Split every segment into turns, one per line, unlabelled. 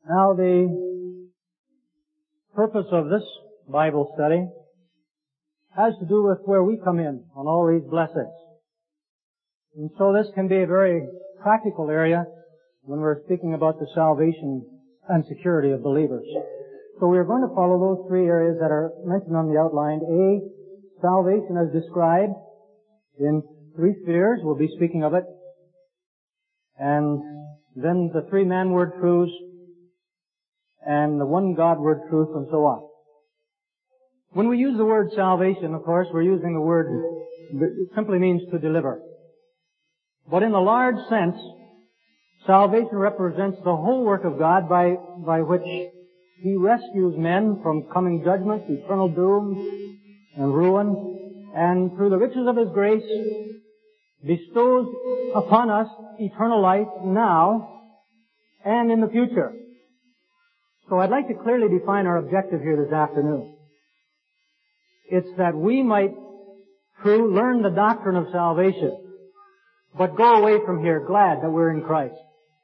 Now, the purpose of this Bible study has to do with where we come in on all these blessings. And so this can be a very practical area when we're speaking about the salvation and security of believers. So we're going to follow those three areas that are mentioned on the outline. A, salvation as described in three spheres. We'll be speaking of it. And then the three man-word truths and the one God-word truth and so on. When we use the word salvation, of course, we're using the word, it simply means to deliver. But in a large sense, salvation represents the whole work of God by which He rescues men from coming judgment, eternal doom, and ruin, and through the riches of His grace, bestows upon us eternal life now and in the future. So I'd like to clearly define our objective here this afternoon. It's that we might learn the doctrine of salvation, but go away from here glad that we're in Christ,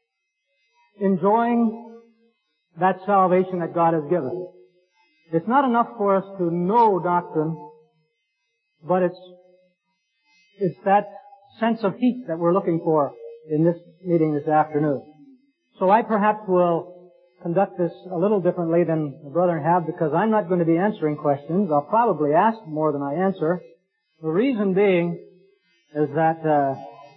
enjoying that salvation that God has given. It's not enough for us to know doctrine, but it's that sense of heat that we're looking for in this meeting this afternoon. So I perhaps will conduct this a little differently than the brethren have, because I'm not going to be answering questions. I'll probably ask more than I answer. The reason being is that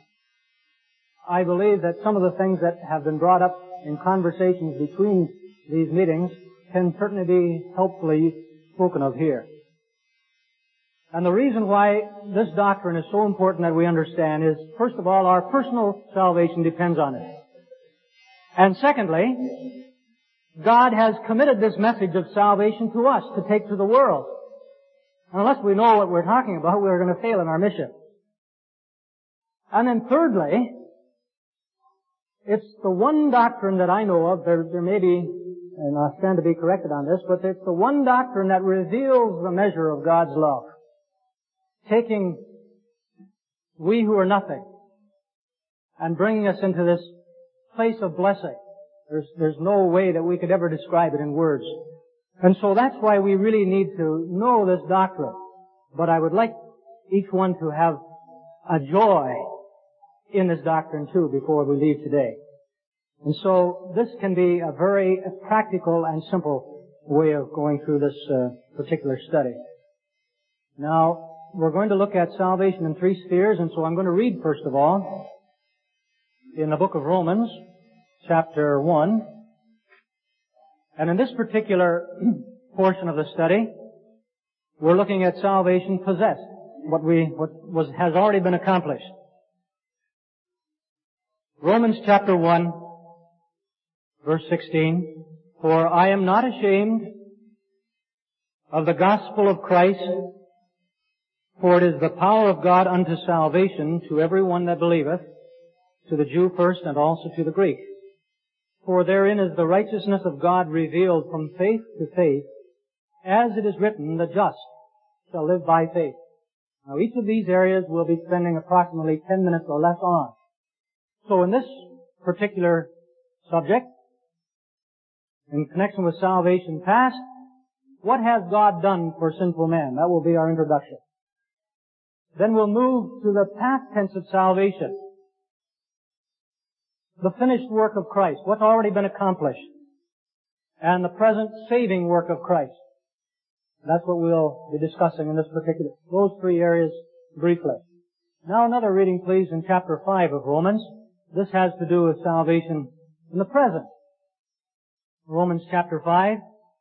I believe that some of the things that have been brought up in conversations between these meetings can certainly be helpfully spoken of here. And the reason why this doctrine is so important that we understand is, first of all, our personal salvation depends on it. And secondly, God has committed this message of salvation to us to take to the world. Unless we know what we're talking about, we're going to fail in our mission. And then thirdly, it's the one doctrine that I know of, there may be, and I stand to be corrected on this, but it's the one doctrine that reveals the measure of God's love. Taking we who are nothing and bringing us into this place of blessing. There's no way that we could ever describe it in words. And so that's why we really need to know this doctrine. But I would like each one to have a joy in this doctrine too before we leave today. And so this can be a very practical and simple way of going through this particular study. Now, we're going to look at salvation in three spheres, and so I'm going to read first of all in the book of Romans, chapter 1. And in this particular portion of the study, we're looking at salvation possessed, has already been accomplished. Romans chapter 1, verse 16. For I am not ashamed of the gospel of Christ, for it is the power of God unto salvation to every one that believeth, to the Jew first and also to the Greek. For therein is the righteousness of God revealed from faith to faith, as it is written, the just shall live by faith. Now each of these areas we'll be spending approximately 10 minutes or less on. So in this particular subject, in connection with salvation past, what has God done for sinful man? That will be our introduction. Then we'll move to the past tense of salvation. The finished work of Christ, what's already been accomplished, and the present saving work of Christ. That's what we'll be discussing in those three areas briefly. Now another reading please in chapter 5 of Romans. This has to do with salvation in the present. Romans chapter 5,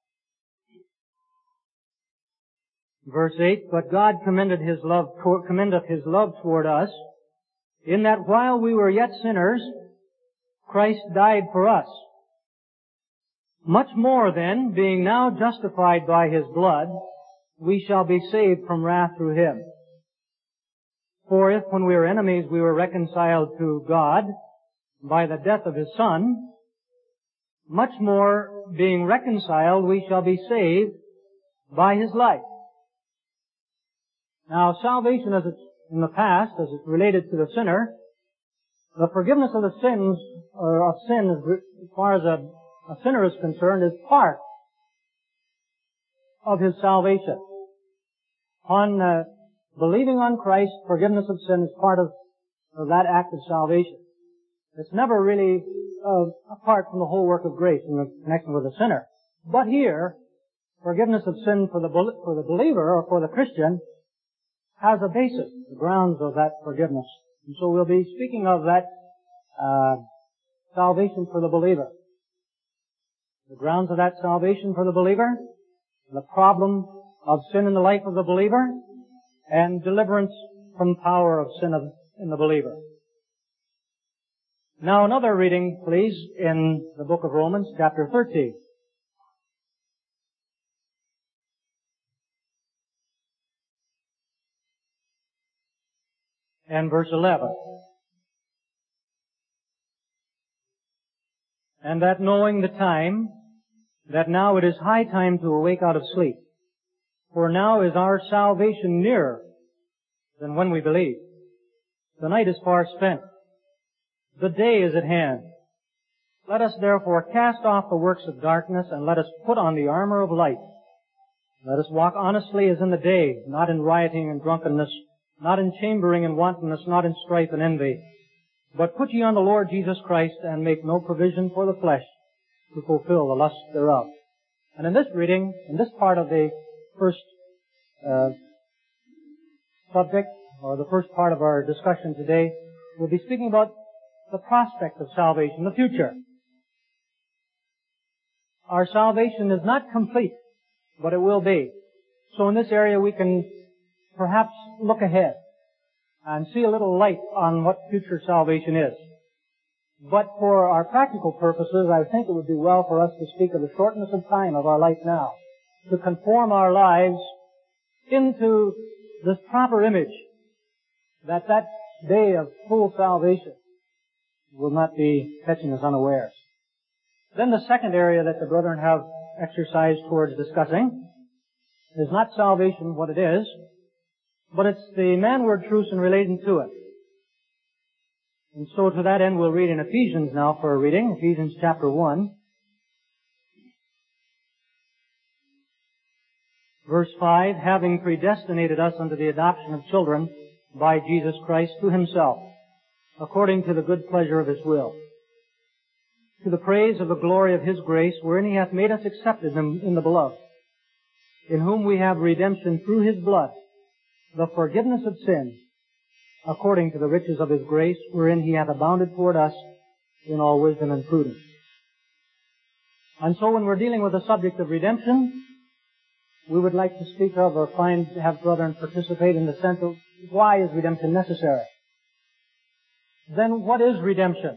verse 8, But God commendeth His love toward us, in that while we were yet sinners, Christ died for us. Much more then, being now justified by His blood, we shall be saved from wrath through Him. For if when we were enemies we were reconciled to God by the death of His Son, much more being reconciled we shall be saved by His life. Now salvation as it's in the past, as it's related to the sinner, the forgiveness of the sins, or of sin as far as a a sinner is concerned is part of his salvation. On believing on Christ, forgiveness of sin is part of that act of salvation. It's never really apart from the whole work of grace in connection with the sinner. But here, forgiveness of sin for the believer or for the Christian has a basis, the grounds of that forgiveness. And so we'll be speaking of that salvation for the believer. The grounds of that salvation for the believer, the problem of sin in the life of the believer, and deliverance from power of sin in the believer. Now another reading, please, in the book of Romans, chapter 13. And verse 11. And that knowing the time, that now it is high time to awake out of sleep. For now is our salvation nearer than when we believed. The night is far spent. The day is at hand. Let us therefore cast off the works of darkness and let us put on the armor of light. Let us walk honestly as in the day, not in rioting and drunkenness, not in chambering and wantonness, not in strife and envy. But put ye on the Lord Jesus Christ and make no provision for the flesh to fulfill the lusts thereof. And in this reading, in this part of the first subject, or the first part of our discussion today, we'll be speaking about the prospect of salvation, the future. Our salvation is not complete, but it will be. So in this area we can perhaps look ahead and see a little light on what future salvation is. But for our practical purposes, I think it would be well for us to speak of the shortness of time of our life now, to conform our lives into this proper image, that day of full salvation will not be catching us unawares. Then the second area that the brethren have exercised towards discussing is not salvation, what it is, but it's the manward truths in relating to it. And so to that end we'll read in Ephesians now for a reading, Ephesians chapter 1. Verse 5, having predestinated us unto the adoption of children by Jesus Christ to Himself, according to the good pleasure of His will, to the praise of the glory of His grace, wherein He hath made us accepted in the Beloved, in whom we have redemption through His blood, the forgiveness of sins, according to the riches of His grace, wherein He hath abounded toward us in all wisdom and prudence. And so when we're dealing with the subject of redemption, we would like to speak of or have brethren participate in the sense of why is redemption necessary? Then what is redemption?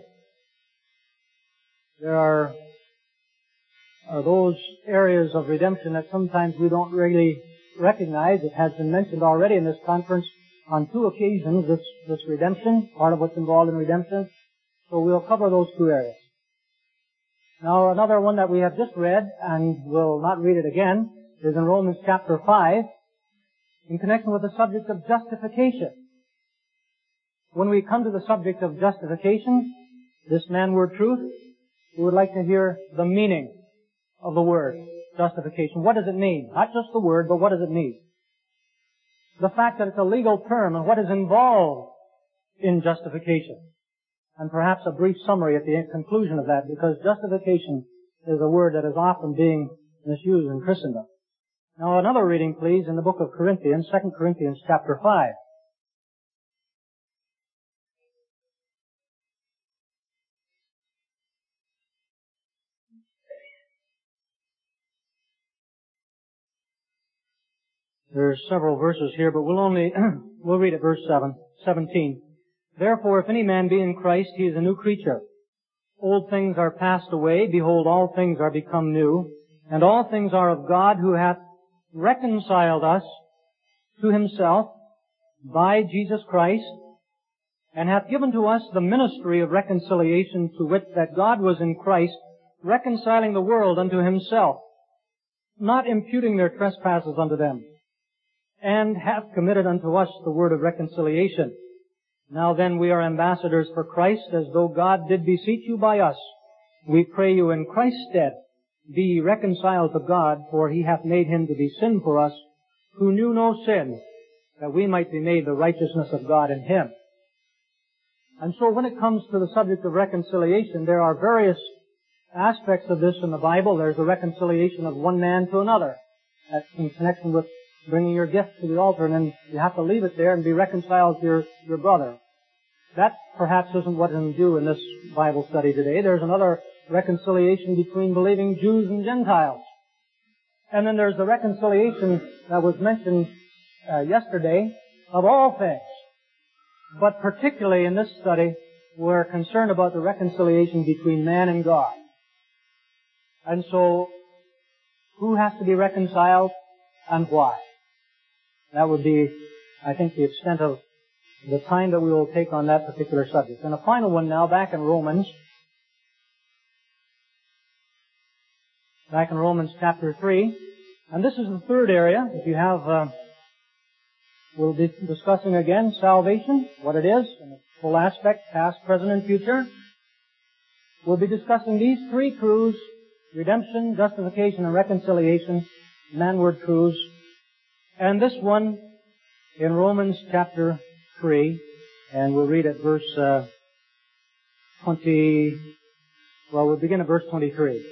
There are those areas of redemption that sometimes we don't really recognize. It has been mentioned already in this conference on two occasions, this redemption, part of what's involved in redemption. So we'll cover those two areas. Now another one that we have just read, and we'll not read it again, is in Romans chapter 5, in connection with the subject of justification. When we come to the subject of justification, this manward truth, we would like to hear the meaning of the word justification. What does it mean? Not just the word, but what does it mean? The fact that it's a legal term and what is involved in justification. And perhaps a brief summary at the conclusion of that, because justification is a word that is often being misused in Christendom. Now another reading, please, in the book of Corinthians, 2 Corinthians chapter 5. There's several verses here, but we'll read at verse 17. Therefore, if any man be in Christ, he is a new creature. Old things are passed away, behold, all things are become new, and all things are of God, who hath reconciled us to Himself by Jesus Christ, and hath given to us the ministry of reconciliation, to wit, that God was in Christ, reconciling the world unto Himself, not imputing their trespasses unto them, and hath committed unto us the word of reconciliation. Now then we are ambassadors for Christ, as though God did beseech you by us. we pray you in Christ's stead, be ye reconciled to God, for he hath made him to be sin for us, who knew no sin, that we might be made the righteousness of God in him. And so when it comes to the subject of reconciliation, there are various aspects of this in the Bible. There's a reconciliation of one man to another. That's in connection with bringing your gift to the altar, and then you have to leave it there and be reconciled to your brother. That perhaps isn't what we'll do in this Bible study today. There's another reconciliation between believing Jews and Gentiles. And then there's the reconciliation that was mentioned yesterday of all things. But particularly in this study, we're concerned about the reconciliation between man and God. And so, who has to be reconciled and why? That would be, I think, the extent of the time that we will take on that particular subject. And a final one now, back in Romans chapter 3. And this is the third area. If you have, we'll be discussing again salvation, what it is, in its full aspect, past, present, and future. We'll be discussing these three truths: redemption, justification, and reconciliation, manward truths. And this one in Romans chapter 3, and we'll read at verse 20, well, we'll begin at verse 23.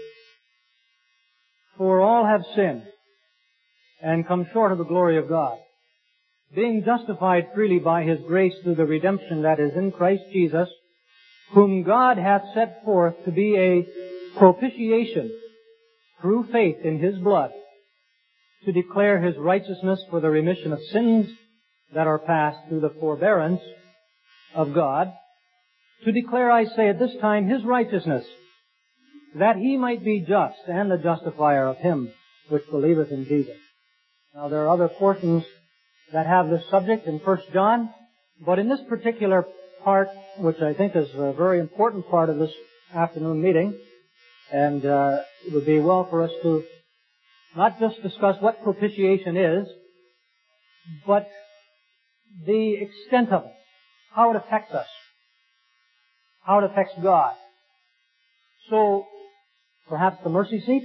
For all have sinned and come short of the glory of God, being justified freely by his grace through the redemption that is in Christ Jesus, whom God hath set forth to be a propitiation through faith in his blood, to declare his righteousness for the remission of sins that are past through the forbearance of God, to declare, I say, at this time his righteousness, that he might be just and the justifier of him which believeth in Jesus. Now there are other portions that have this subject in 1 John, but in this particular part, which I think is a very important part of this afternoon meeting, and it would be well for us to not just discuss what propitiation is, but the extent of it, how it affects us, how it affects God. So, perhaps the mercy seat,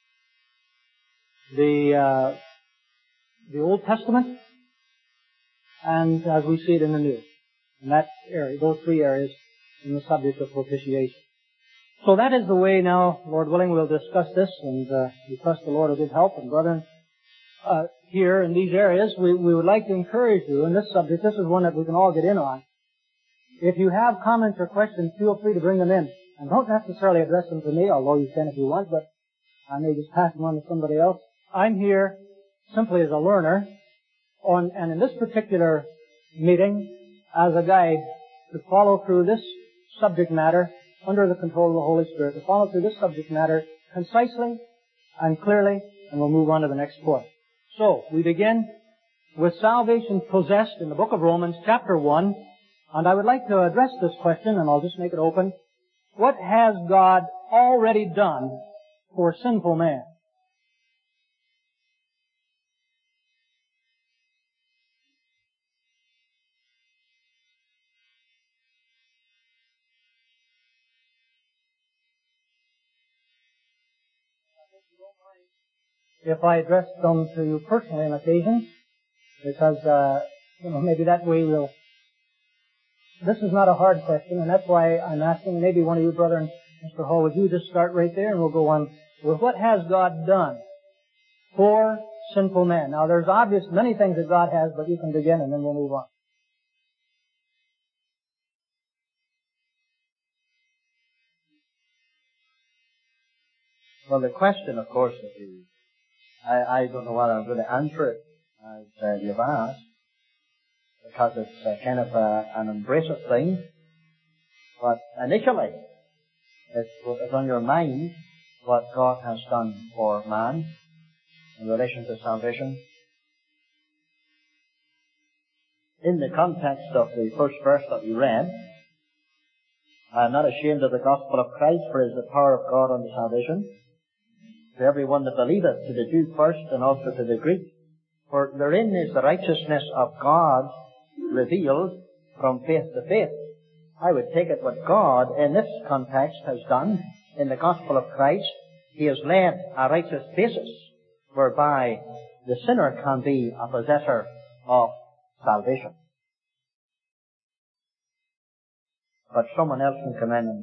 the Old Testament, and as we see it in the New. In that area, those three areas in the subject of propitiation. So that is the way now, Lord willing, we'll discuss this, and we trust the Lord will give help. And brethren, here in these areas, we would like to encourage you in this subject. This is one that we can all get in on. If you have comments or questions, feel free to bring them in. And don't necessarily address them to me, although you can if you want, but I may just pass them on to somebody else. I'm here simply as a learner, and in this particular meeting, as a guide to follow through this subject matter under the control of the Holy Spirit, to follow through this subject matter concisely and clearly, and we'll move on to the next point. So, we begin with salvation possessed in the book of Romans, chapter 1, and I would like to address this question, and I'll just make it open. What has God already done for sinful man? If I address them to you personally on occasion, because, maybe that way we'll... This is not a hard question, and that's why I'm asking maybe one of you, Brother and Mr. Hall, would you just start right there, and we'll go on with what has God done for sinful man? Now, there's obvious many things that God has, but you can begin, and then we'll move on.
Well, the question, of course, I don't know whether I'm going to answer it as you've asked, because it's kind of an embracive thing. But initially, it's on your mind what God has done for man in relation to salvation. In the context of the first verse that we read, I am not ashamed of the gospel of Christ, for it is the power of God unto salvation to every one that believeth, to the Jew first, and also to the Greek. For therein is the righteousness of God revealed from faith to faith. I would take it what God, in this context, has done in the gospel of Christ, he has laid a righteous basis whereby the sinner can be a possessor of salvation. But someone else can come in and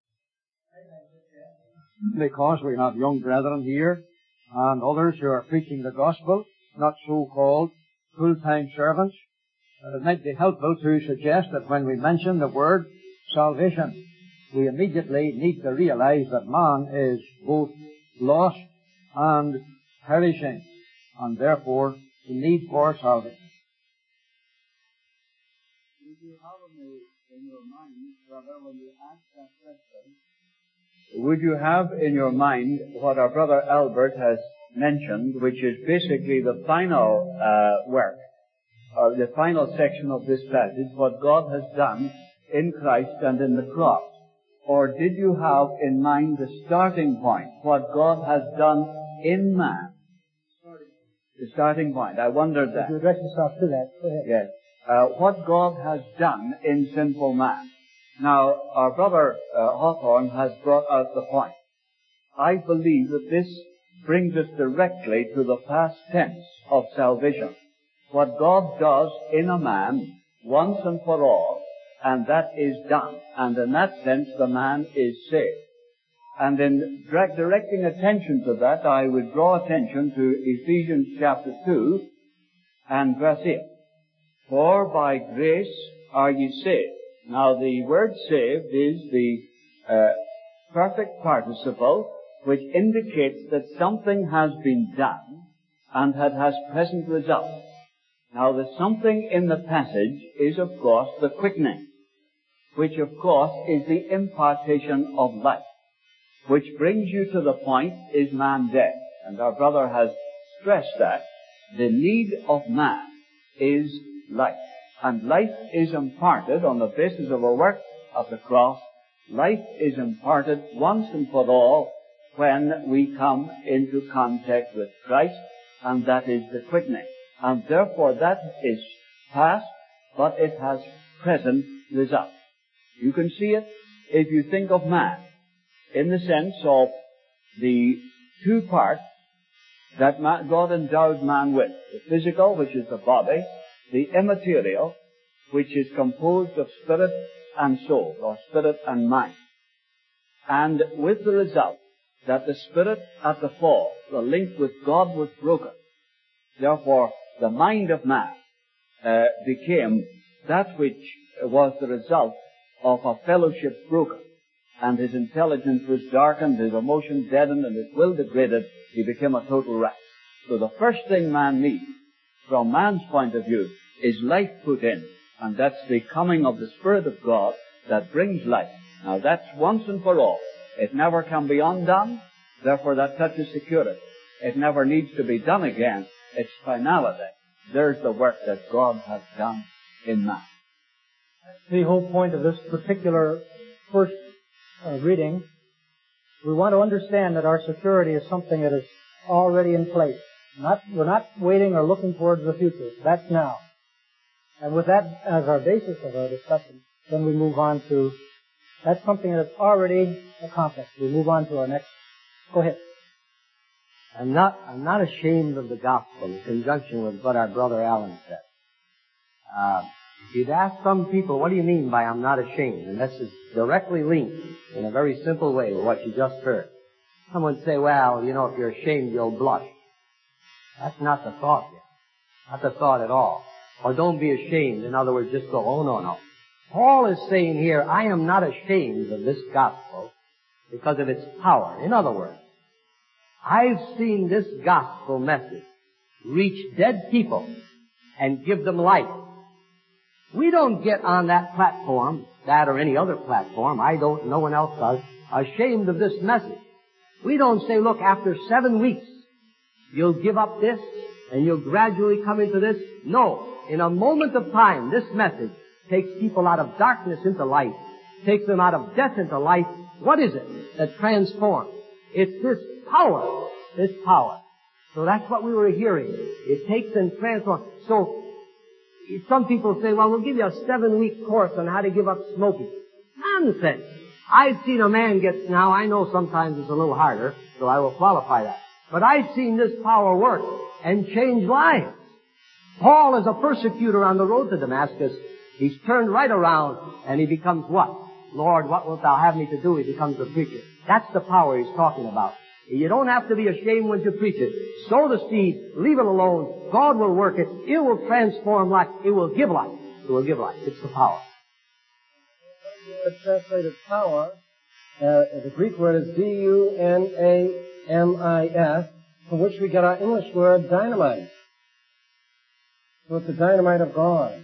because we have young brethren here and others who are preaching the gospel, not so-called full-time servants, it might be helpful to suggest that when we mention the word salvation, we immediately need to realize that man is both lost and perishing, and therefore the need for salvation.
Would you have in your mind, brother, when you ask that question, would you have in your mind what our brother Albert has mentioned, which is basically the final work, or the final section of this passage, what God has done in Christ and in the cross? Or did you have in mind the starting point, what God has done in man? The starting point. I wondered that.
If you address yourself to that, go ahead.
Yes. What God has done in sinful man. Now, our brother Hawthorne has brought out the point. I believe that this brings us directly to the past tense of salvation. What God does in a man once and for all, and that is done. And in that sense, the man is saved. And in directing attention to that, I would draw attention to Ephesians chapter 2 and verse 8. For by grace are ye saved. Now the word saved is the perfect participle which indicates that something has been done and that has present result. Now the something in the passage is of course the quickening, which of course is the impartation of life, which brings you to the point, is man dead? And our brother has stressed that the need of man is life. And life is imparted on the basis of a work of the cross. Life is imparted once and for all when we come into contact with Christ, and that is the quickening. And therefore that is past, but it has present result. You can see it if you think of man in the sense of the two parts that God endowed man with. The physical, which is the body, the immaterial, which is composed of spirit and soul, or spirit and mind. And with the result that the spirit at the fall, the link with God was broken. Therefore, the mind of man became that which was the result of a fellowship broken. And his intelligence was darkened, his emotions deadened, and his will degraded. He became a total wreck. So the first thing man needs, from man's point of view, is life put in. And that's the coming of the Spirit of God that brings life. Now that's once and for all. It never can be undone. Therefore that touches security. It never needs to be done again. It's finality. There's the work that God has done in man.
The whole point of this particular first reading, we want to understand that our security is something that is already in place. We're not waiting or looking towards the future. That's now. And with that as our basis of our discussion, then we move on to, that's something that's already accomplished. We move on to our next. Go ahead.
I'm not ashamed of the gospel in conjunction with what our brother Alan said. If you'd ask some people, what do you mean by I'm not ashamed? And this is directly linked in a very simple way with what you just heard. Someone would say, well, you know, if you're ashamed, you'll blush. That's not the thought yet. Not the thought at all. Or don't be ashamed. In other words, just go, oh, no. Paul is saying here, I am not ashamed of this gospel because of its power. In other words, I've seen this gospel message reach dead people and give them life. We don't get on that platform, that or any other platform, no one else does, ashamed of this message. We don't say, look, after 7 weeks, you'll give up this and you'll gradually come into this. No. In a moment of time, this message takes people out of darkness into light, takes them out of death into life. What is it that transforms? It's this power. This power. So that's what we were hearing. It takes and transforms. So, some people say, well, we'll give you a 7-week course on how to give up smoking. Nonsense. I've seen a man get, now I know sometimes it's a little harder, so I will qualify that. But I've seen this power work and change lives. Paul is a persecutor on the road to Damascus. He's turned right around and he becomes what? Lord, what wilt thou have me to do? He becomes a preacher. That's the power he's talking about. You don't have to be ashamed when you preach it. Sow the seed, leave it alone. God will work it. It will transform life. It will give life. It will give life. It's the power.
It's translated power. The Greek word is D-U-N-A-M-I-S, from which we get our English word dynamite. So it's the dynamite of God.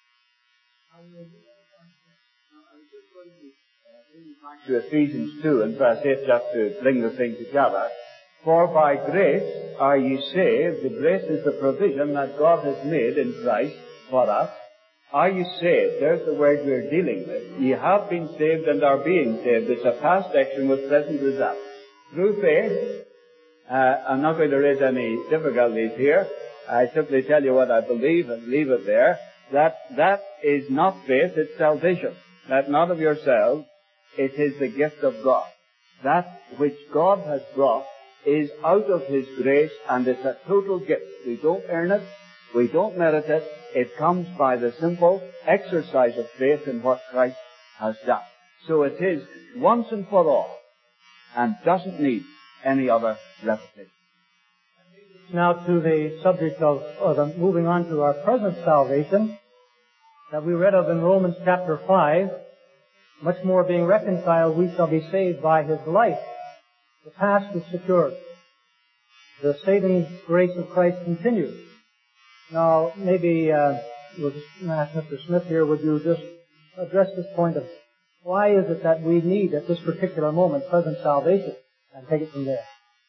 To Ephesians 2 and verse 8, just to bring the thing together. For by grace are ye saved. The grace is the provision that God has made in Christ for us. Are you saved? There's the word we're dealing with. Ye have been saved and are being saved. It's a past action with present result. Through faith, I'm not going to raise any difficulties here. I simply tell you what I believe and leave it there. That is not faith, it's salvation. That not of yourselves. It is the gift of God. That which God has brought is out of His grace, and it's a total gift. We don't earn it. We don't merit it. It comes by the simple exercise of faith in what Christ has done. So it is once and for all, and doesn't need any other repetition.
Now to the subject of, moving on to our present salvation that we read of in Romans chapter 5. Much more being reconciled, we shall be saved by His life. The past is secured. The saving grace of Christ continues. Now, maybe we'll just ask Mr. Smith here, would you just address this point of why is it that we need at this particular moment present salvation, and take it from there.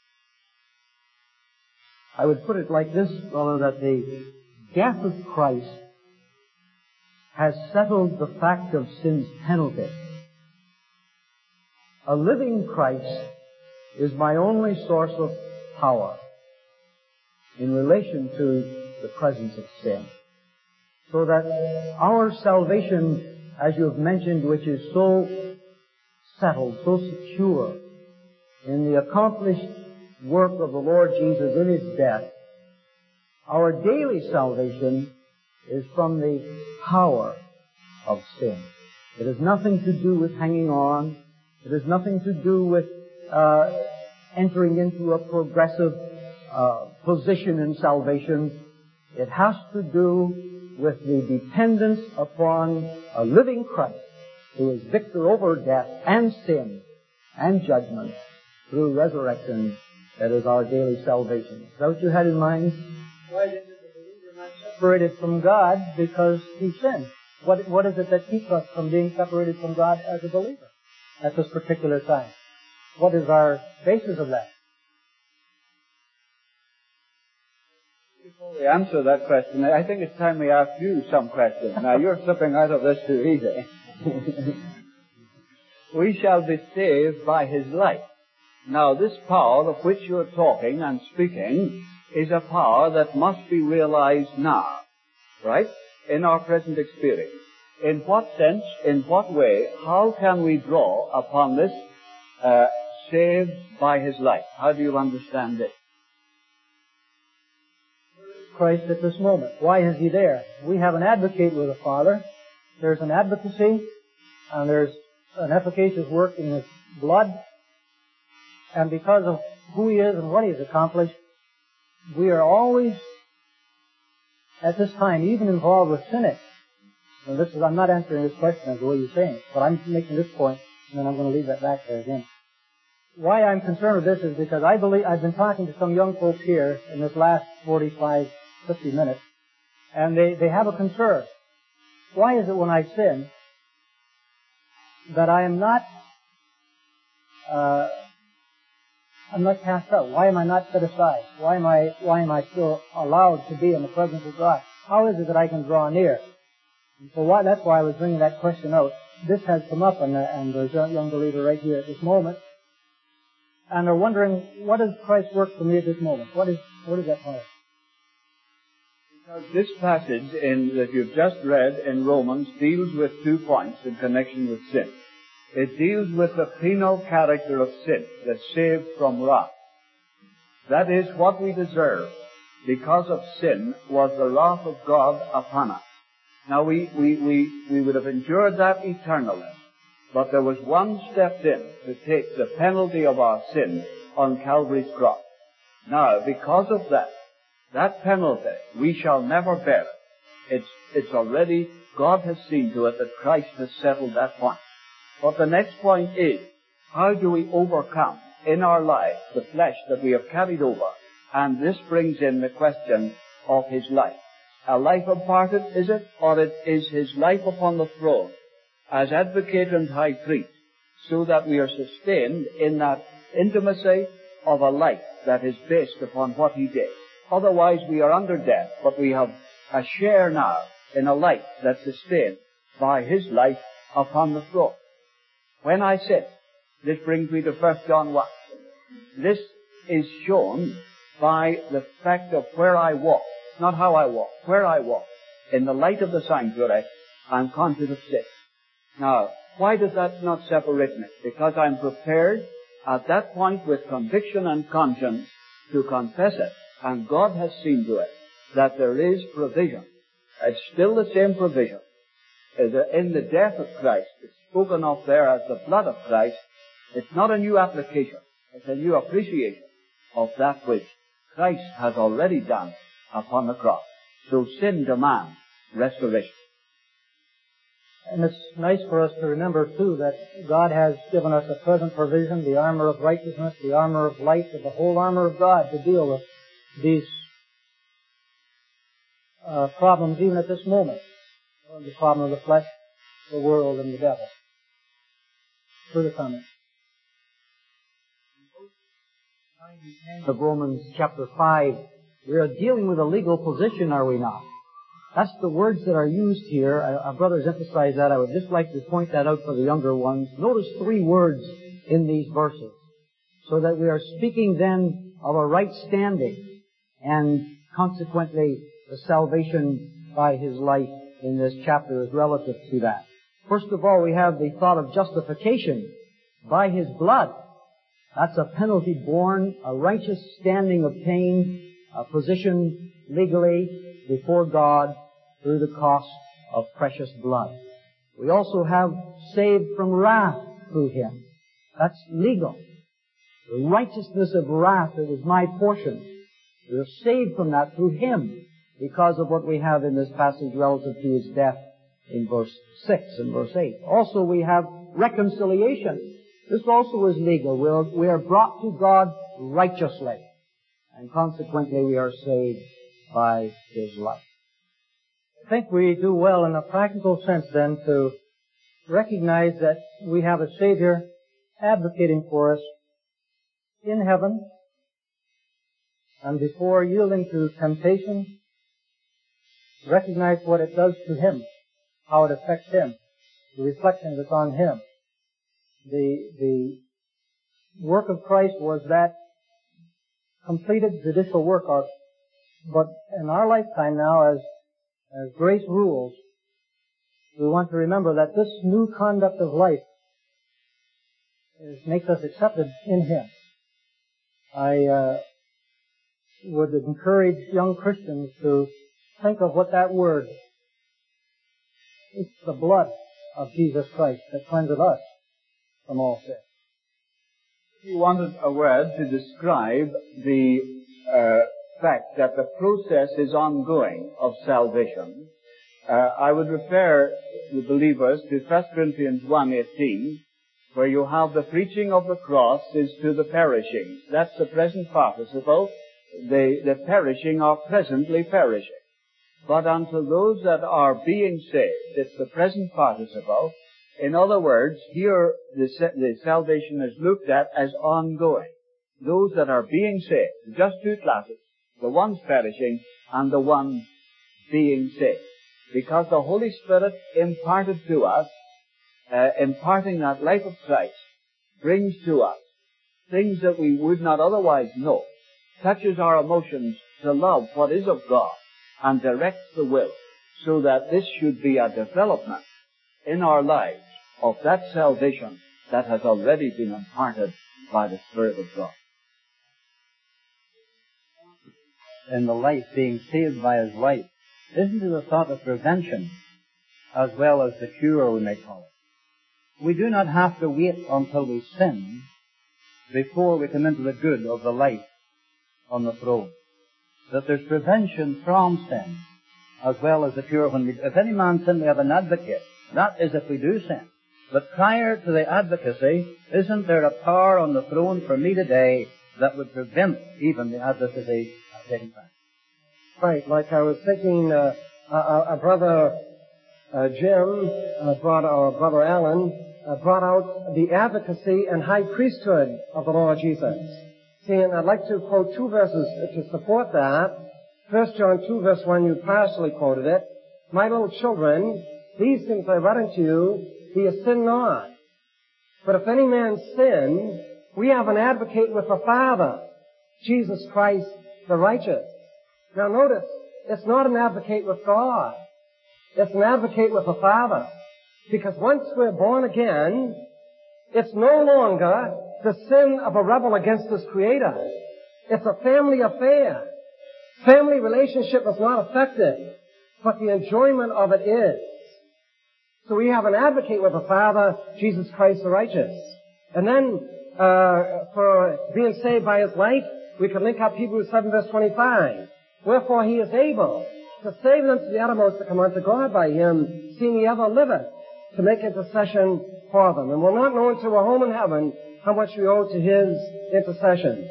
I would put it like this, brother, that the death of Christ has settled the fact of sin's penalty. A living Christ is my only source of power in relation to the presence of sin. So that our salvation, as you have mentioned, which is so settled, so secure in the accomplished work of the Lord Jesus in His death, our daily salvation is from the power of sin. It has nothing to do with hanging on. It has nothing to do with entering into a progressive position in salvation. It has to do with the dependence upon a living Christ who is victor over death and sin and judgment through resurrection. That is our daily salvation. Is that what you had in mind?
Why is it the believer not separated from God because he sinned? What is it that keeps us from being separated from God as a believer at this particular time? What is our basis of that?
Before we answer that question, I think it's time we ask you some questions. Now, you're slipping out of this too easy. We shall be saved by His life. Now, this power of which you're talking and speaking is a power that must be realized now, right? In our present experience. In what sense, in what way, how can we draw upon this saved by His life? How do you understand it?
Christ at this moment. Why is He there? We have an advocate with the Father. There's an advocacy, and there's an efficacious work in His blood. And because of who He is and what He has accomplished, we are always, at this time, even involved with sinning. And I'm not answering this question as the way you're saying it, but I'm making this point, and then I'm going to leave that back there again. Why I'm concerned with this is because I believe, I've been talking to some young folks here in this last 45, 50 minutes, and they have a concern. Why is it when I sin that I am not cast out? Why am I not set aside? Why am I still allowed to be in the presence of God? How is it that I can draw near? And so that's why I was bringing that question out. This has come up, and there's a young believer right here at this moment, and they're wondering, what does Christ work for me at this moment? What is that part?
Because this passage that you've just read in Romans deals with 2 points in connection with sin. It deals with the penal character of sin that's saved from wrath. That is what we deserve because of sin was the wrath of God upon us. Now we would have endured that eternally, but there was one stepped in to take the penalty of our sin on Calvary's cross. Now, because of that penalty, we shall never bear it. It's already, God has seen to it that Christ has settled that point. But the next point is, how do we overcome in our life the flesh that we have carried over? And this brings in the question of his life. A life imparted, is it? Or it is his life upon the throne as advocate and high priest, so that we are sustained in that intimacy of a life that is based upon what he did. Otherwise we are under death, but we have a share now in a life that's sustained by his life upon the throne. When I sin, this brings me to 1 John 1. This is shown by the fact of where I walk. Not how I walk, where I walk. In the light of the sanctuary, I'm conscious of sin. Now, why does that not separate me? Because I'm prepared at that point with conviction and conscience to confess it. And God has seen to it that there is provision. It's still the same provision. In the death of Christ, it's spoken of there as the blood of Christ. It's not a new application. It's a new appreciation of that which Christ has already done upon the cross. So sin demands restoration.
And it's nice for us to remember, too, that God has given us a present provision, the armor of righteousness, the armor of light, and the whole armor of God to deal with these problems even at this moment. The problem of the flesh, the world, and the devil. Further comment.
Of Romans chapter 5, we are dealing with a legal position, are we not? That's the words that are used here. Our brothers emphasize that. I would just like to point that out for the younger ones. Notice 3 words in these verses, so that we are speaking then of a right standing, and consequently the salvation by his life in this chapter is relative to that. First of all, we have the thought of justification by his blood. That's a penalty borne, a righteous standing obtained, a position legally before God through the cost of precious blood. We also have saved from wrath through him. That's legal. The righteousness of wrath that was my portion. We are saved from that through him because of what we have in this passage relative to his death in verse 6 and verse 8. Also we have reconciliation. This also is legal. We are brought to God righteously, and consequently we are saved by his life.
I think we do well in a practical sense then to recognize that we have a Savior advocating for us in heaven, and before yielding to temptation, recognize what it does to him, how it affects him, the reflection that's on him. The work of Christ was that completed judicial work, but in our lifetime now, as grace rules, we want to remember that this new conduct of life makes us accepted in him. I would encourage young Christians to think of what that word, it's the blood of Jesus Christ that cleanses us from all sin.
You wanted a word to describe the fact that the process is ongoing of salvation. I would refer the believers to 1 Corinthians 1:18, where you have the preaching of the cross is to the perishing. That's the present participle. The perishing are presently perishing. But unto those that are being saved, it's the present participle. In other words, here the salvation is looked at as ongoing. Those that are being saved, just 2 classes, the ones perishing and the ones being saved. Because the Holy Spirit imparted to us, imparting that life of Christ, brings to us things that we would not otherwise know, touches our emotions to love what is of God, and directs the will, so that this should be a development in our lives of that salvation that has already been imparted by the Spirit of God.
In the life, being saved by his life, isn't it a thought of prevention as well as the cure, we may call it? We do not have to wait until we sin before we come into the good of the life on the throne. That there's prevention from sin as well as the cure. If any man sin, we have an advocate. That is if we do sin. But prior to the advocacy, isn't there a power on the throne for me today that would prevent even the advocacy of taking place?
Right, like I was thinking, our brother Jim our brother Alan brought out the advocacy and high priesthood of the Lord Jesus. See, and I'd like to quote two verses to support that. 1 John 2 verse 1, you partially quoted it. My little children, these things I write unto you, ye sin not. But if any man sin, we have an advocate with the Father, Jesus Christ the righteous. Now notice, it's not an advocate with God. It's an advocate with the Father. Because once we're born again, it's no longer the sin of a rebel against his Creator. It's a family affair. Family relationship is not affected, but the enjoyment of it is. So we have an advocate with the Father, Jesus Christ the righteous. And then, for being saved by his life, we can link up Hebrews 7 verse 25. Wherefore he is able to save them to the uttermost to come unto God by him, seeing he ever liveth, to make intercession for them. And we'll not know until we're home in heaven how much we owe to his intercession.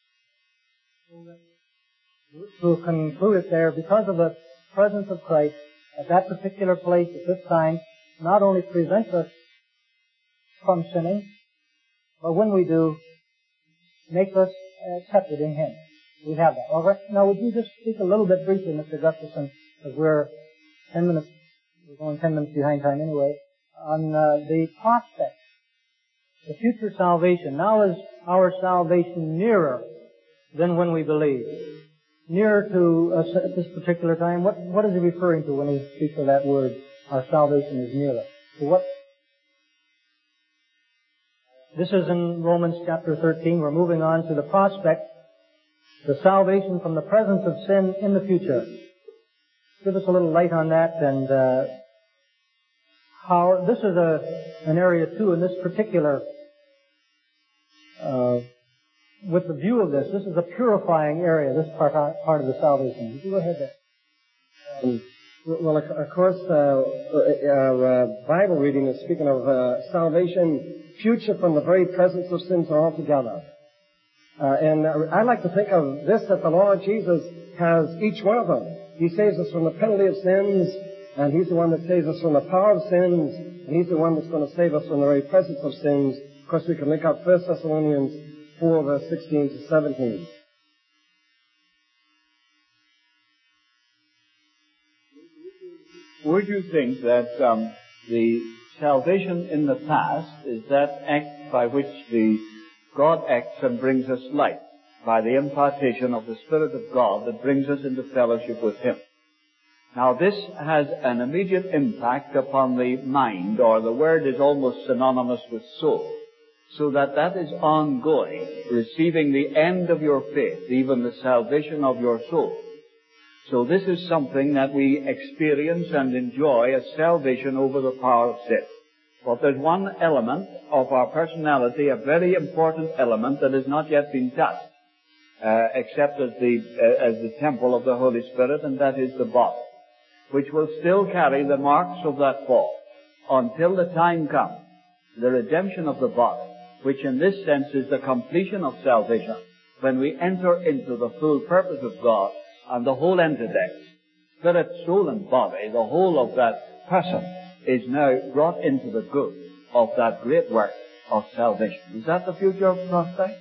To conclude it there, because of the presence of Christ at that particular place at this time, not only prevents us from sinning, but when we do, makes us accepted in him. We have that. All right. Now, would you just speak a little bit briefly, Mr. Gustafson, because we're going 10 minutes behind time anyway, on the prospect, the future salvation. Now is our salvation nearer than when we believe? Nearer to us at this particular time? What is he referring to when he speaks of that word, our salvation is nearer? So what? This is in Romans chapter 13. We're moving on to the prospect, the salvation from the presence of sin in the future. Give us a little light on that, and how this is an area too in this particular with the view of this is a purifying area, this part of the salvation. Would you go ahead there?
Well, of course, our Bible reading is speaking of salvation future from the very presence of sins altogether. And I like to think of this, that the Lord Jesus has each one of them. He saves us from the penalty of sins, and he's the one that saves us from the power of sins, and he's the one that's going to save us from the very presence of sins. Of course, we can link up 1 Thessalonians 4, verse 16 to 17.
Would you think that the salvation in the past is that act by which God acts and brings us light, by the impartation of the Spirit of God that brings us into fellowship with him? Now this has an immediate impact upon the mind, or the word is almost synonymous with soul, so that is ongoing, receiving the end of your faith, even the salvation of your soul. So this is something that we experience and enjoy as salvation over the power of sin. But there's one element of our personality, a very important element that has not yet been touched, except as the temple of the Holy Spirit, and that is the body, which will still carry the marks of that fall until the time comes, the redemption of the body, which in this sense is the completion of salvation, when we enter into the full purpose of God and the whole entity, spirit, soul, and body, the whole of that person is now brought into the good of that great work of salvation. Is that the future prospect?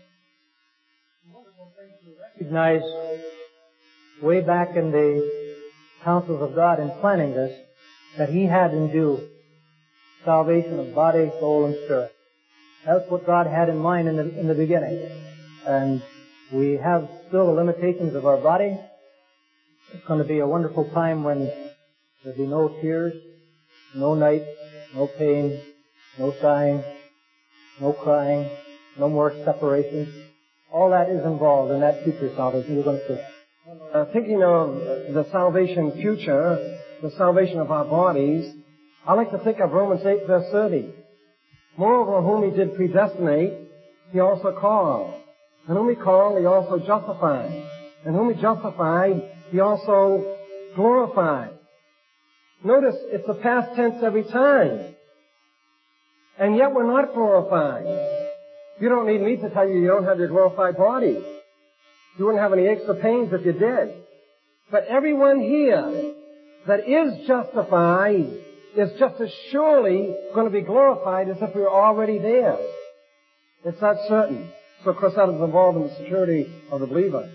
Recognize way back in the counsels of God in planning this, that he had in view salvation of body, soul, and spirit. That's what God had in mind in the beginning. And we have still the limitations of our body. It's going to be a wonderful time when there'll be no tears, no night, no pain, no sighing, no crying, no more separations. All that is involved in that future salvation. You're going to see.
Thinking of the salvation future, the salvation of our bodies, I like to think of Romans 8 verse 30. Moreover, whom he did predestinate, he also called. And whom he called, he also justified. And whom he justified, he also glorified. Notice, it's the past tense every time. And yet we're not glorified. You don't need me to tell you don't have your glorified body. You wouldn't have any aches or pains if you did. But everyone here that is justified is just as surely going to be glorified as if we were already there. It's that certain. So of course that is involved in the security of the believer.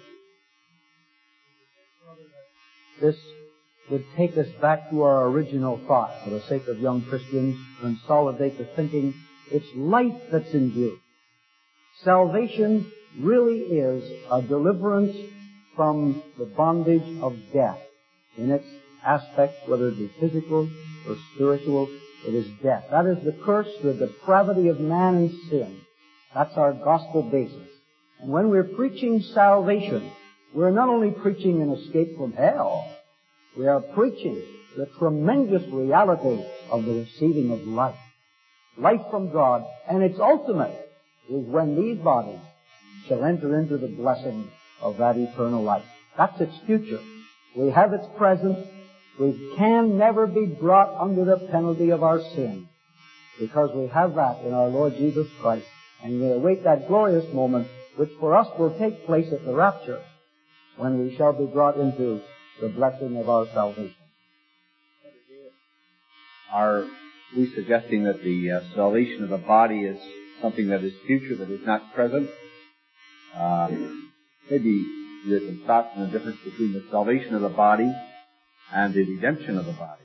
This would take us back to our original thought for the sake of young Christians, consolidate the thinking. It's life that's in view. Salvation really is a deliverance from the bondage of death. In its aspect, whether it be physical or spiritual, it is death. That is the curse, the depravity of man and sin. That's our gospel basis. And when we're preaching salvation, we're not only preaching an escape from hell, we are preaching the tremendous reality of the receiving of life. Life from God, and its ultimate is when these bodies shall enter into the blessing of that eternal life. That's its future. We have its present. We can never be brought under the penalty of our sin because we have that in our Lord Jesus Christ. And we await that glorious moment which for us will take place at the rapture when we shall be brought into the blessing of our salvation.
Are we suggesting that the salvation of the body is something that is future, that is not present? Maybe there's some thoughts on the difference between the salvation of the body and the redemption of the body.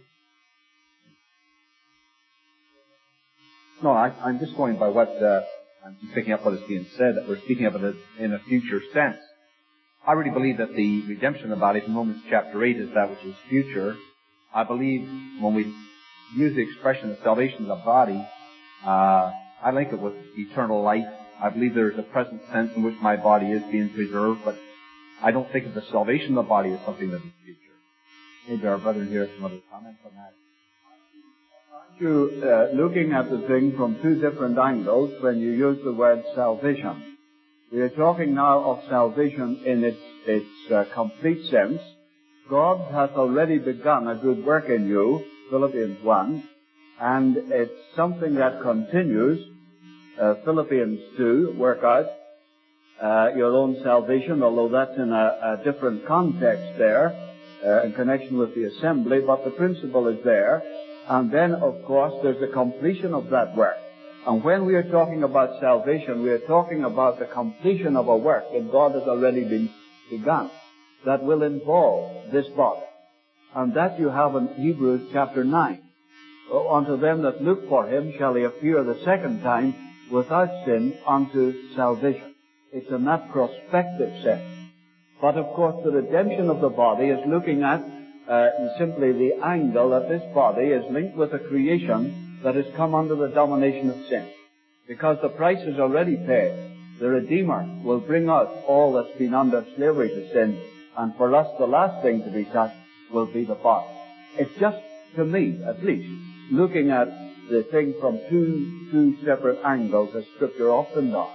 No, I'm just going by what, I'm just picking up what is being said, that we're speaking of it in a future sense. I really believe that the redemption of the body from Romans chapter 8 is that which is future. I believe when we use the expression of salvation of the body, I link it with eternal life. I believe there is a present sense in which my body is being preserved, but I don't think of the salvation of the body as something that is future. Maybe our brother here has some other comments on that.
Aren't you looking at the thing from two different angles when you use the word salvation? We are talking now of salvation in its complete sense. God hath already begun a good work in you, Philippians 1, and it's something that continues. Philippians 2, work out your own salvation, although that's in a different context there, in connection with the assembly, but the principle is there. And then, of course, there's the completion of that work. And when we are talking about salvation, we are talking about the completion of a work that God has already begun, that will involve this body. And that you have in Hebrews chapter 9. Unto them that look for him shall he appear the second time without sin unto salvation. It's in that prospective sense. But of course the redemption of the body is looking at simply the angle that this body is linked with a creation that has come under the domination of sin. Because the price is already paid. The Redeemer will bring out all that's been under slavery to sin. And for us, the last thing to be touched will be the body. It's just, to me, at least, looking at the thing from two separate angles as Scripture often does.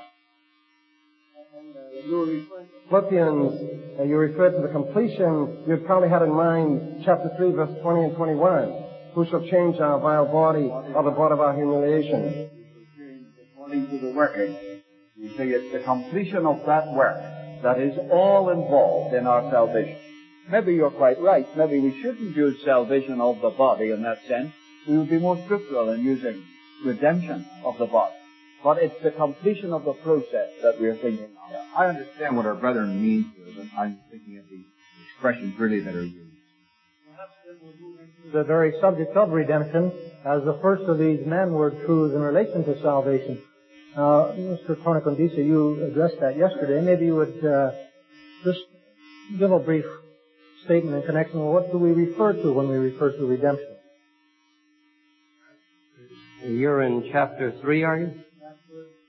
Philippians, you referred to the completion. You probably had in mind chapter 3, verse 20 and 21. Who shall change our vile body or the body of our humiliation?
According to the working. You see, it's the completion of that work that is all involved in our salvation. Maybe you're quite right. Maybe we shouldn't use salvation of the body in that sense. We would be more scriptural in using redemption of the body. But it's the completion of the process that we're thinking of.
Yeah, I understand what our brethren means here, but I'm thinking of the expressions really that are used.
The very subject of redemption, as the first of these men-word truths in relation to salvation. Mr. Tony Condisa, you addressed that yesterday. Maybe you would just give a brief statement in connection with what do we refer to when we refer to redemption.
You're in chapter 3, are you?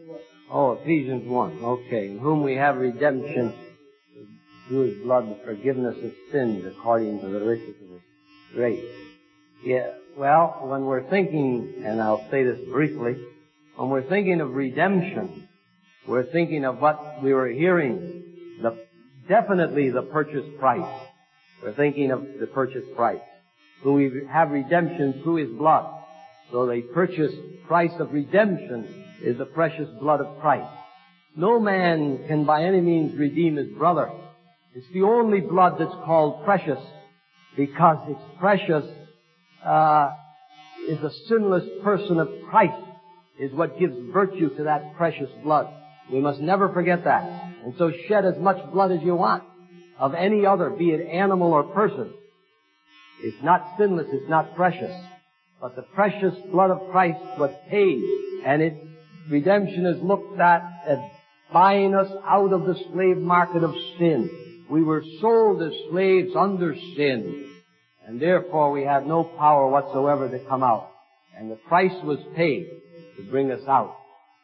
Oh, Ephesians 1. Okay. In whom we have redemption through His blood, the forgiveness of sins according to the riches of His grace. Yeah. Well, when we're thinking, and I'll say this briefly, when we're thinking of redemption, we're thinking of what we were hearing, definitely the purchase price. We're thinking of the purchase price. So we have redemption through His blood. So the purchase price of redemption is the precious blood of Christ. No man can by any means redeem his brother. It's the only blood that's called precious, because it's precious is the sinless person of Christ is what gives virtue to that precious blood. We must never forget that. And so shed as much blood as you want of any other, be it animal or person. It's not sinless, it's not precious. But the precious blood of Christ was paid, and redemption is looked at as buying us out of the slave market of sin. We were sold as slaves under sin, and therefore we have no power whatsoever to come out. And the price was paid to bring us out.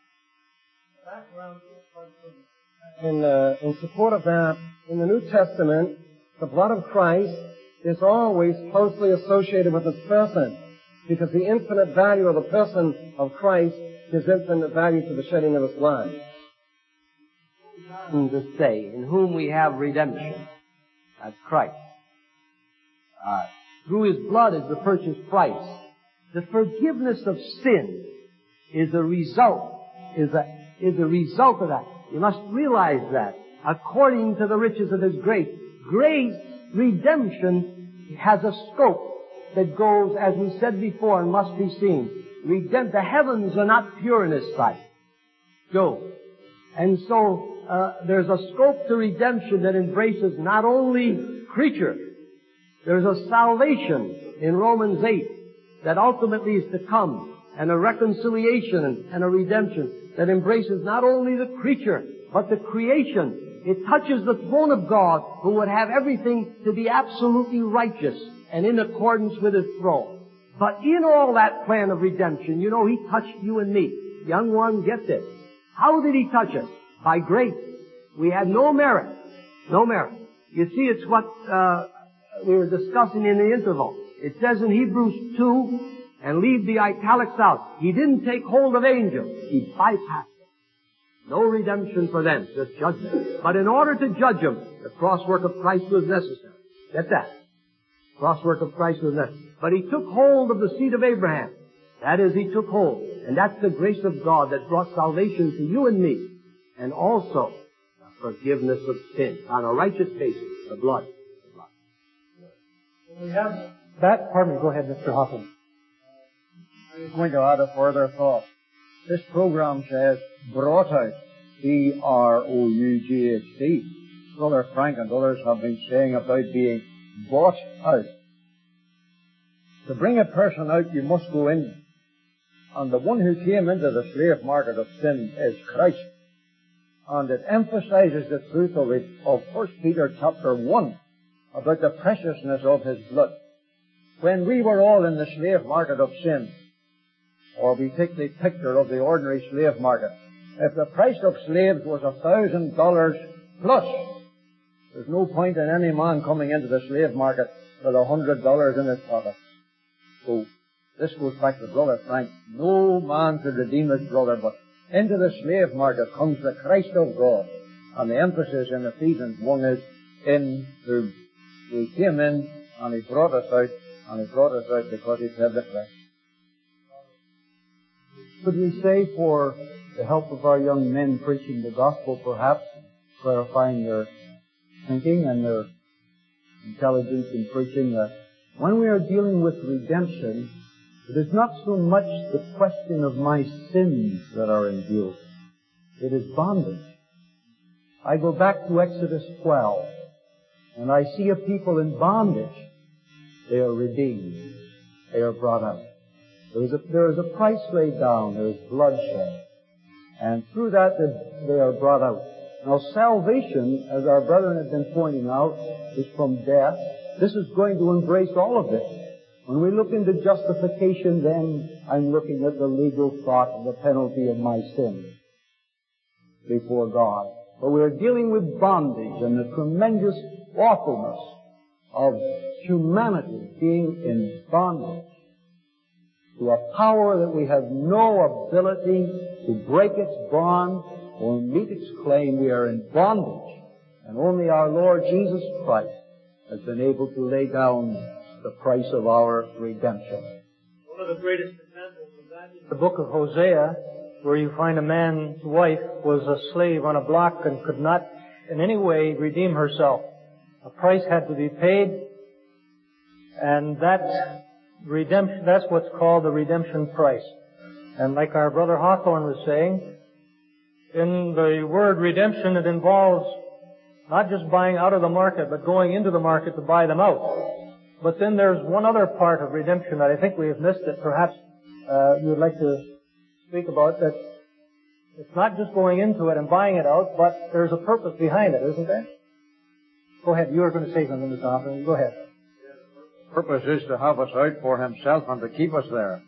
In support of that, in the New Testament, the blood of Christ is always closely associated with His person, because the infinite value of the person of Christ gives infinite value to the shedding of His blood.
To say, in whom we have redemption. That's Christ. Through His blood is the purchase price. The forgiveness of sin is a result of that. You must realize that. According to the riches of His grace. Grace, redemption, has a scope that goes, as we said before, and must be seen. The heavens are not pure in His sight. Job. And so, there's a scope to redemption that embraces not only creature. There's a salvation in Romans 8 that ultimately is to come, and a reconciliation and a redemption that embraces not only the creature, but the creation. It touches the throne of God, who would have everything to be absolutely righteous and in accordance with His throne. But in all that plan of redemption, you know, He touched you and me. Young one, get this. How did He touch us? By grace. We had no merit. No merit. You see, it's what we were discussing in the interval. It says in Hebrews 2, and leave the italics out, He didn't take hold of angels. He bypassed them. No redemption for them, just judgment. But in order to judge them, the crosswork of Christ was necessary. Get that? Crosswork of Christ was necessary. But He took hold of the seed of Abraham. That is, He took hold. And that's the grace of God that brought salvation to you and me. And also, the forgiveness of sin on a righteous basis, the blood.
We have that. Pardon me. Go ahead, Mr. Hoffman.
I was going to add a further thought. This program says, brought out, B-R-O-U-G-H-T. Brother Frank and others have been saying about being bought out. To bring a person out, you must go in. And the one who came into the slave market of sin is Christ. And it emphasizes the truth of 1 Peter chapter 1 about the preciousness of His blood. When we were all in the slave market of sin, or we take the picture of the ordinary slave market, if the price of slaves was $1,000 plus, there's no point in any man coming into the slave market with $100 in his pocket. So, this goes back to Brother Frank. No man could redeem his brother, but into the slave market comes the Christ of God. And the emphasis in Ephesians 1 is, in whom we came in, and He brought us out, and He brought us out because He paid the price.
Could we say, for the help of our young men preaching the gospel, perhaps, clarifying their thinking and their intelligence in preaching, that when we are dealing with redemption, it is not so much the question of my sins that are in view. It is bondage. I go back to Exodus 12, and I see a people in bondage. They are redeemed. They are brought out. There is a price laid down. There is bloodshed. And through that, they are brought out. Now, salvation, as our brethren have been pointing out, is from death. This is going to embrace all of this. When we look into justification, then I'm looking at the legal thought of the penalty of my sin. before God. But we're dealing with bondage and the tremendous awfulness of humanity being in bondage to a power that we have no ability to break its bond or meet its claim. We are in bondage, and only our Lord Jesus Christ has been able to lay down the price of our redemption.
One of the greatest examples of that is the book of Hosea, where you find a man's wife was a slave on a block and could not in any way redeem herself. A price had to be paid, and that redemption, that's what's called the redemption price. And like our brother Hawthorne was saying, in the word redemption, it involves not just buying out of the market, but going into the market to buy them out. But then there's one other part of redemption that I think we have missed that perhaps you would like to speak about, that it's not just going into it and buying it out, but there's a purpose behind it, isn't there? Go ahead. You were going to say something, Mr. Hoffman. Go ahead.
The purpose is to have us out for Himself and to keep us there.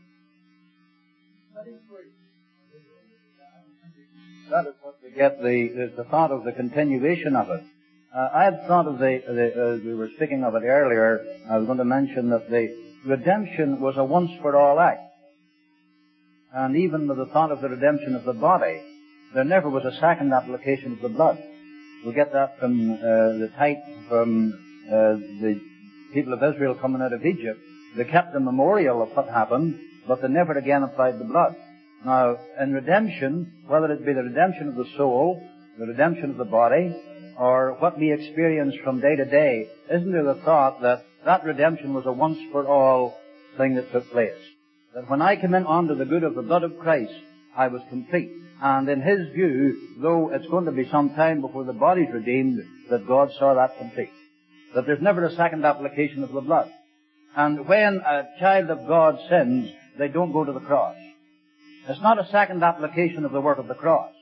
That is what we get the thought of the continuation of it. I had thought of as we were speaking of it earlier, I was going to mention that the redemption was a once-for-all act. And even with the thought of the redemption of the body, there never was a second application of the blood. We get that from the type from the people of Israel coming out of Egypt. They kept the memorial of what happened, but they never again applied the blood. Now, in redemption, whether it be the redemption of the soul, the redemption of the body, or what we experience from day to day, isn't there the thought that that redemption was a once-for-all thing that took place? That when I came in under the good of the blood of Christ, I was complete. And in His view, though it's going to be some time before the body's redeemed, that God saw that complete. That there's never a second application of the blood. And when a child of God sins, they don't go to the cross. It's not a second application of the work of the cross.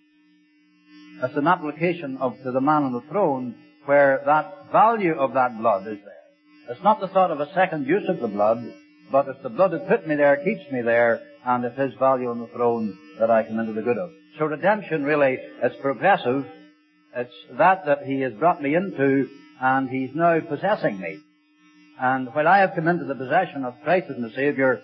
It's an application to the man on the throne where that value of that blood is there. It's not the thought of a second use of the blood, but it's the blood that put me there, keeps me there, and it's His value on the throne that I come into the good of. So redemption really is progressive. It's that He has brought me into, and He's now possessing me. And when I have come into the possession of Christ as my Savior,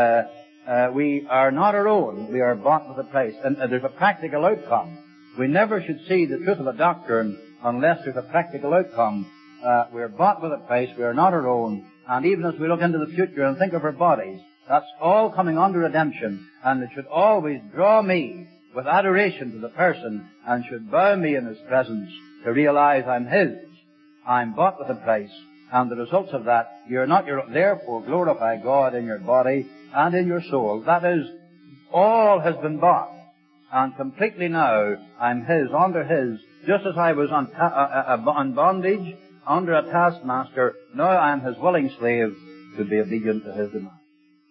we are not our own. We are bought with a price. And there's a practical outcome. We never should see the truth of a doctrine unless there's a practical outcome. We are bought with a price. We are not our own. And even as we look into the future and think of our bodies, that's all coming under redemption. And it should always draw me with adoration to the person and should bow me in His presence to realize I'm His. I'm bought with a price. And the results of that, you're not your own. Therefore, glorify God in your body and in your soul. That is, all has been bought. And completely now, I'm His, under His, just as I was on bondage, under a taskmaster, now I am His willing slave to be obedient to His demand.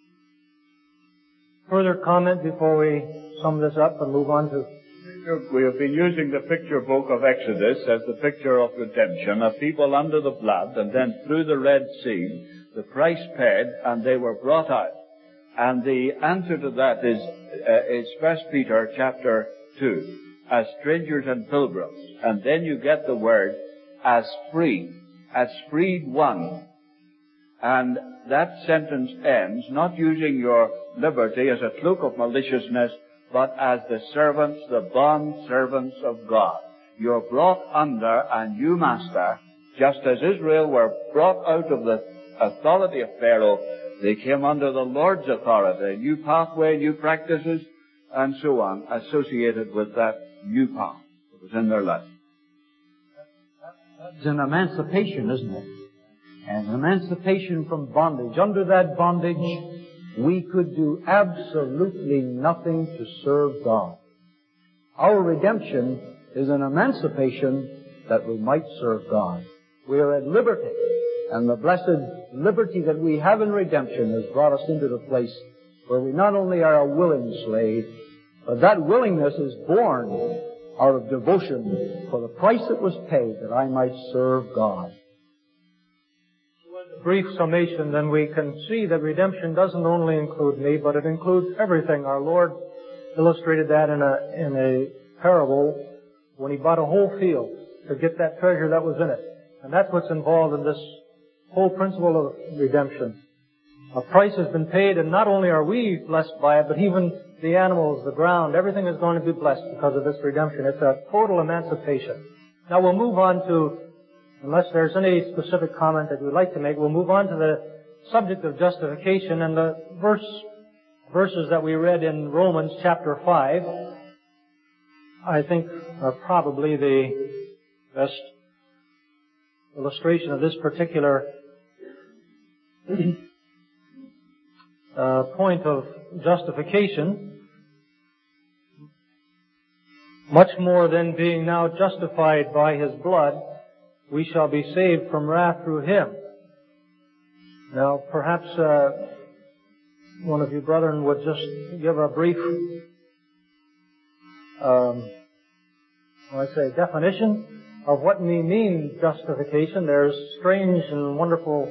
Further comment before we sum this up and move on to...
We have been using the picture book of Exodus as the picture of redemption, of people under the blood, and then through the Red Sea, the price paid, and they were brought out. And the answer to that is 1 Peter chapter 2, as strangers and pilgrims. And then you get the word, as freed one. And that sentence ends, not using your liberty as a cloak of maliciousness, but as the servants, the bond servants of God. You're brought under a new master, just as Israel were brought out of the authority of Pharaoh. They came under the Lord's authority, new pathway, new practices, and so on, associated with that new path that was in their life.
It's an emancipation, isn't it? An emancipation from bondage. Under that bondage, we could do absolutely nothing to serve God. Our redemption is an emancipation that we might serve God. We are at liberty. And the blessed liberty that we have in redemption has brought us into the place where we not only are a willing slave, but that willingness is born out of devotion for the price that was paid that I might serve God.
Brief summation, then we can see that redemption doesn't only include me, but it includes everything. Our Lord illustrated that in parable when he bought a whole field to get that treasure that was in it. And that's what's involved in this whole principle of redemption. A price has been paid, and not only are we blessed by it, but even the animals, the ground, everything is going to be blessed because of this redemption. It's a total emancipation. Now we'll move on to, unless there's any specific comment that you'd like to make, we'll move on to the subject of justification, and the verses that we read in Romans chapter 5, I think are probably the best illustration of this particular point of justification. Much more than being now justified by His blood, we shall be saved from wrath through Him. Now, perhaps one of you brethren would just give a brief, definition of what we mean justification. There's strange and wonderful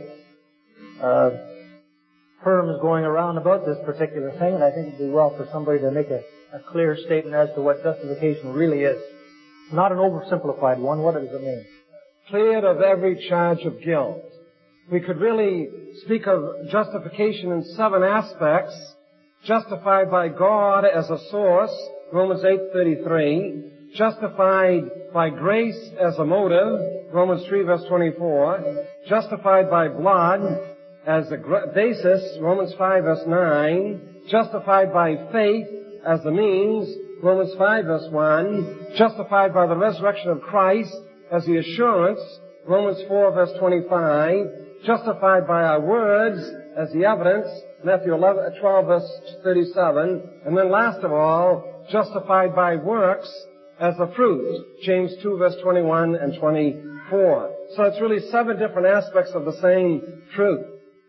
terms going around about this particular thing, and I think it'd be well for somebody to make a clear statement as to what justification really is. Not an oversimplified one. What does it mean?
Cleared of every charge of guilt. We could really speak of justification in 7 aspects. Justified by God as a source, Romans 8:33. Justified by grace as a motive, Romans 3 verse 24. Justified by blood as a basis, Romans 5 verse 9. Justified by faith as the means, Romans 5 verse 1. Justified by the resurrection of Christ as the assurance, Romans 4 verse 25. Justified by our words as the evidence, Matthew 12 verse 37. And then last of all, justified by works as the fruit, James 2 verse 21 and 24. So it's really 7 different aspects of the same truth.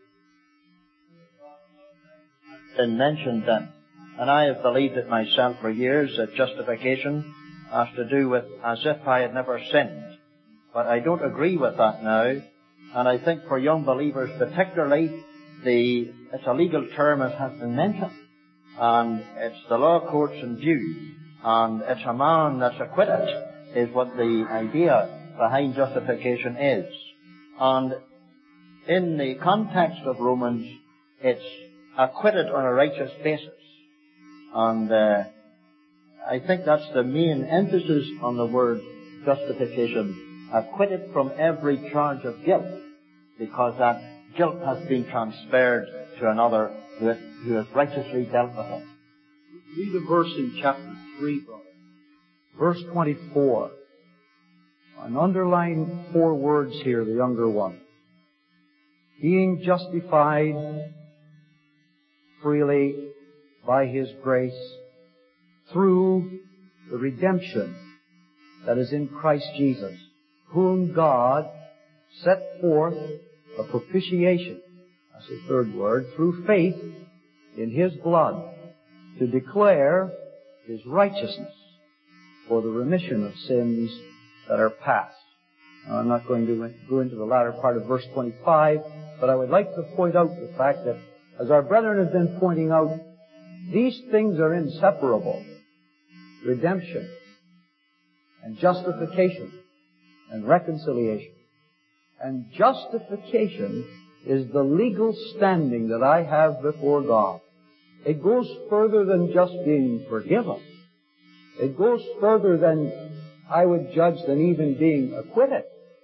Been mentioned then, and I have believed it myself for years, that justification has to do with as if I had never sinned. But I don't agree with that now, and I think for young believers particularly, it's a legal term as has been mentioned, and it's the law courts in view, and it's a man that's acquitted is what the idea behind justification is. And in the context of Romans, it's acquitted on a righteous basis. And I think that's the main emphasis on the word justification. Acquitted from every charge of guilt, because that guilt has been transferred to another who has righteously dealt with it.
Read a verse in chapter 3, brother. Verse 24. And underline 4 words here, the younger one. Being justified freely by His grace through the redemption that is in Christ Jesus, whom God set forth a propitiation, that's the 3rd word, through faith in His blood, to declare His righteousness for the remission of sins that are past. Now, I'm not going to go into the latter part of verse 25, but I would like to point out the fact that, as our brethren have been pointing out, these things are inseparable. Redemption and justification and reconciliation. And justification is the legal standing that I have before God. It goes further than just being forgiven. It goes further than, I would judge, than even being acquitted.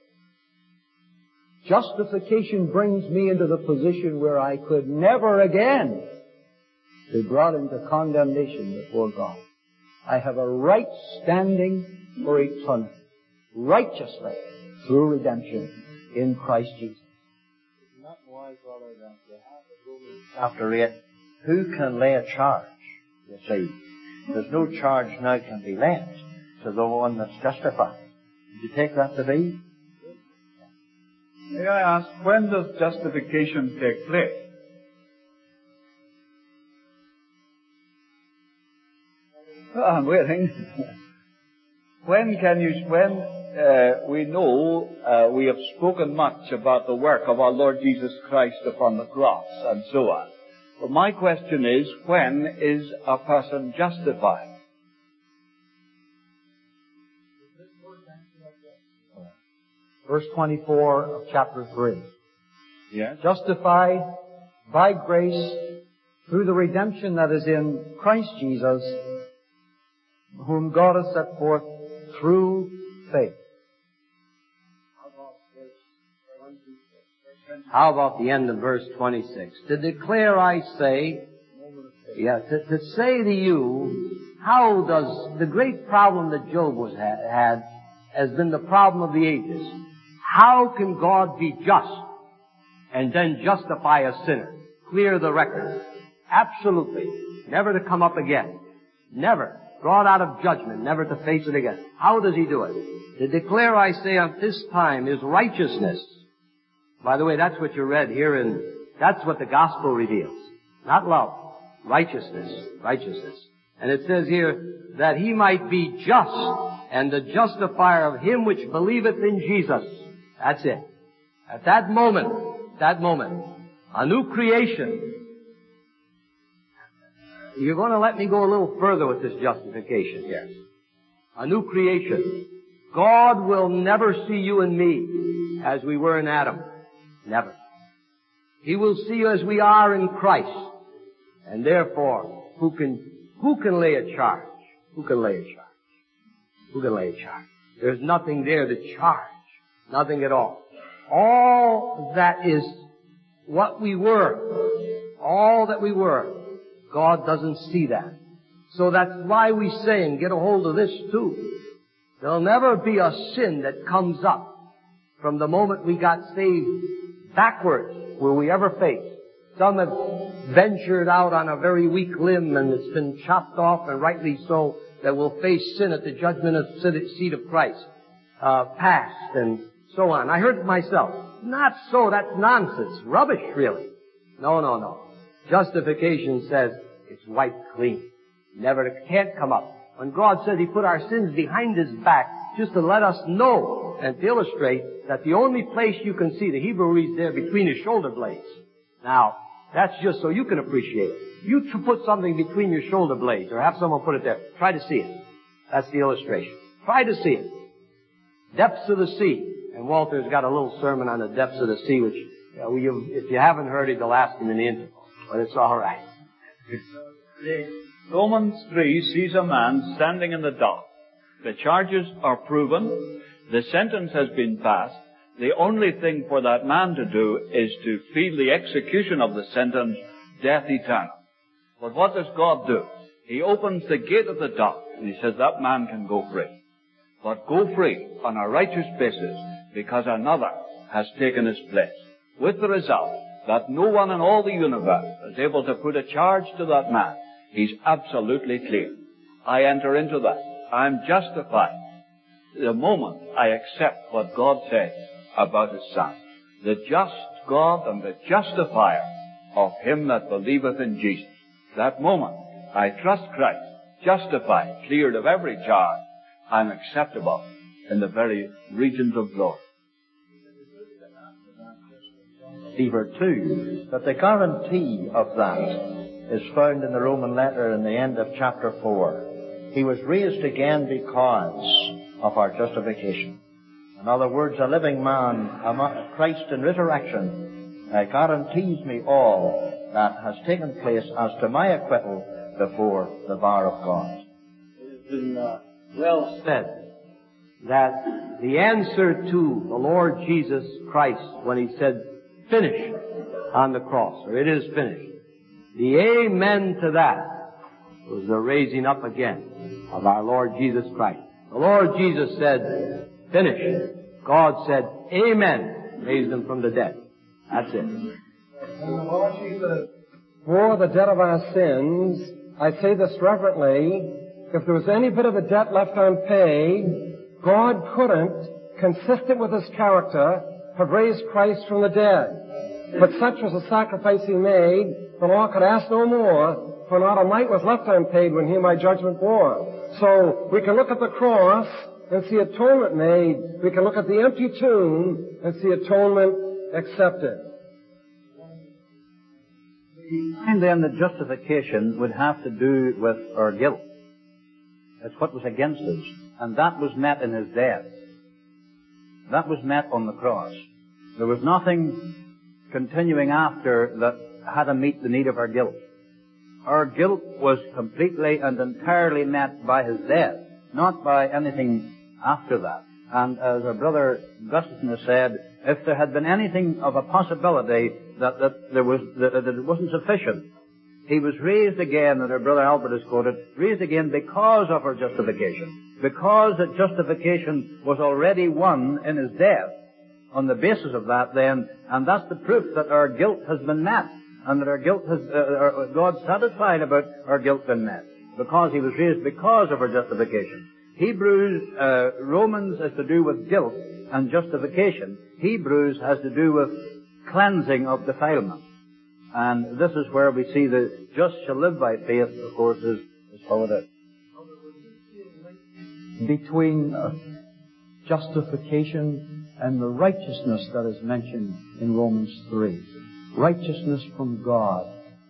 Justification brings me into the position where I could never again be brought into condemnation before God. I have a right standing for eternity, righteously, through redemption in Christ Jesus.
It's not wise, brother, that you have the Romans chapter 8. Who can lay a charge? You see, there's no charge now can be laid to the one that's justified. Did you take that to be?
May I ask, when does justification take place? I'm waiting. When we know we have spoken much about the work of our Lord Jesus Christ upon the cross and so on. But my question is, when is a person justified?
Verse 24 of chapter 3.
Yes.
Justified by grace through the redemption that is in Christ Jesus, whom God has set forth through faith.
How about the end of verse 26? To declare, I say, to say to you, how does the great problem that Job had has been the problem of the ages. How can God be just and then justify a sinner? Clear the record. Absolutely. Never to come up again. Never. Brought out of judgment, never to face it again. How does He do it? To declare, I say, at this time is righteousness. By the way, that's what you read here that's what the gospel reveals. Not love. Righteousness. Righteousness. And it says here, that He might be just and the justifier of him which believeth in Jesus. That's it. At that moment, a new creation. You're going to let me go a little further with this justification here. A new creation. God will never see you and me as we were in Adam. Never. He will see you as we are in Christ. And therefore, who can lay a charge? Who can lay a charge? Who can lay a charge? There's nothing there to charge. Nothing at all. All that is what we were. All that we were. God doesn't see that. So that's why we say, and get a hold of this too, there'll never be a sin that comes up from the moment we got saved backwards will we ever face. Some have ventured out on a very weak limb and it's been chopped off, and rightly so, that will face sin at the judgment of seat of Christ, past and so on. I heard it myself. Not so, that's nonsense. Rubbish, really. No. Justification says it's wiped clean. Never, can't come up. When God says He put our sins behind His back, just to let us know and to illustrate that the only place you can see, the Hebrew reads there, between His shoulder blades. Now, that's just so you can appreciate it. You put something between your shoulder blades, or have someone put it there. Try to see it. That's the illustration. Try to see it. Depths of the sea. And Walter's got a little sermon on the depths of the sea, which, if you haven't heard it, you'll ask him in the interval. But it's all right.
Romans 3 sees a man standing in the dock. The charges are proven. The sentence has been passed. The only thing for that man to do is to feel the execution of the sentence, death eternal. But what does God do? He opens the gate of the dock and He says that man can go free. But go free on a righteous basis because another has taken his place. With the result that no one in all the universe is able to put a charge to that man. He's absolutely clear. I enter into that. I'm justified the moment I accept what God says about His Son. The just God and the justifier of him that believeth in Jesus. That moment, I trust Christ, justified, cleared of every charge. I'm acceptable in the very regions of glory.
Deceiver too, but the guarantee of that is found in the Roman letter in the end of chapter 4. He was raised again because of our justification. In other words, a living man, Christ in resurrection, guarantees me all that has taken place as to my acquittal before the bar of God.
It has been well said that the answer to the Lord Jesus Christ when He said, "Finish," on the cross, or "It is finished," the amen to that was the raising up again of our Lord Jesus Christ. The Lord Jesus said, "Finish." God said, "Amen," raised Him from the dead. That's it.
And the Lord Jesus bore the debt of our sins. I say this reverently. If there was any bit of the debt left unpaid, God couldn't, consistent with His character, have raised Christ from the dead. But such was the sacrifice He made, the law could ask no more, for not a mite was left unpaid when He my judgment bore. So we can look at the cross and see atonement made. We can look at the empty tomb and see atonement accepted.
And then the justification would have to do with our guilt.
It's what was against us. And that was met in his death. That was met on the cross. There was nothing continuing after that had to meet the need of our guilt. Our guilt was completely and entirely met by his death, not by anything after that. And as our brother Gustafson has said, if there had been anything of a possibility that it wasn't sufficient, he was raised again, and our brother Albert has quoted, raised again because of our justification. Because that justification was already won in his death. On the basis of that then, and that's the proof that our guilt has been met, and that our guilt has, God's satisfied about our guilt being met. Because he was raised because of our justification. Romans has to do with guilt and justification. Hebrews has to do with cleansing of defilement. And this is where we see the just shall live by faith, of course, is followed out.
Between justification and the righteousness that is mentioned in Romans 3. Righteousness from God.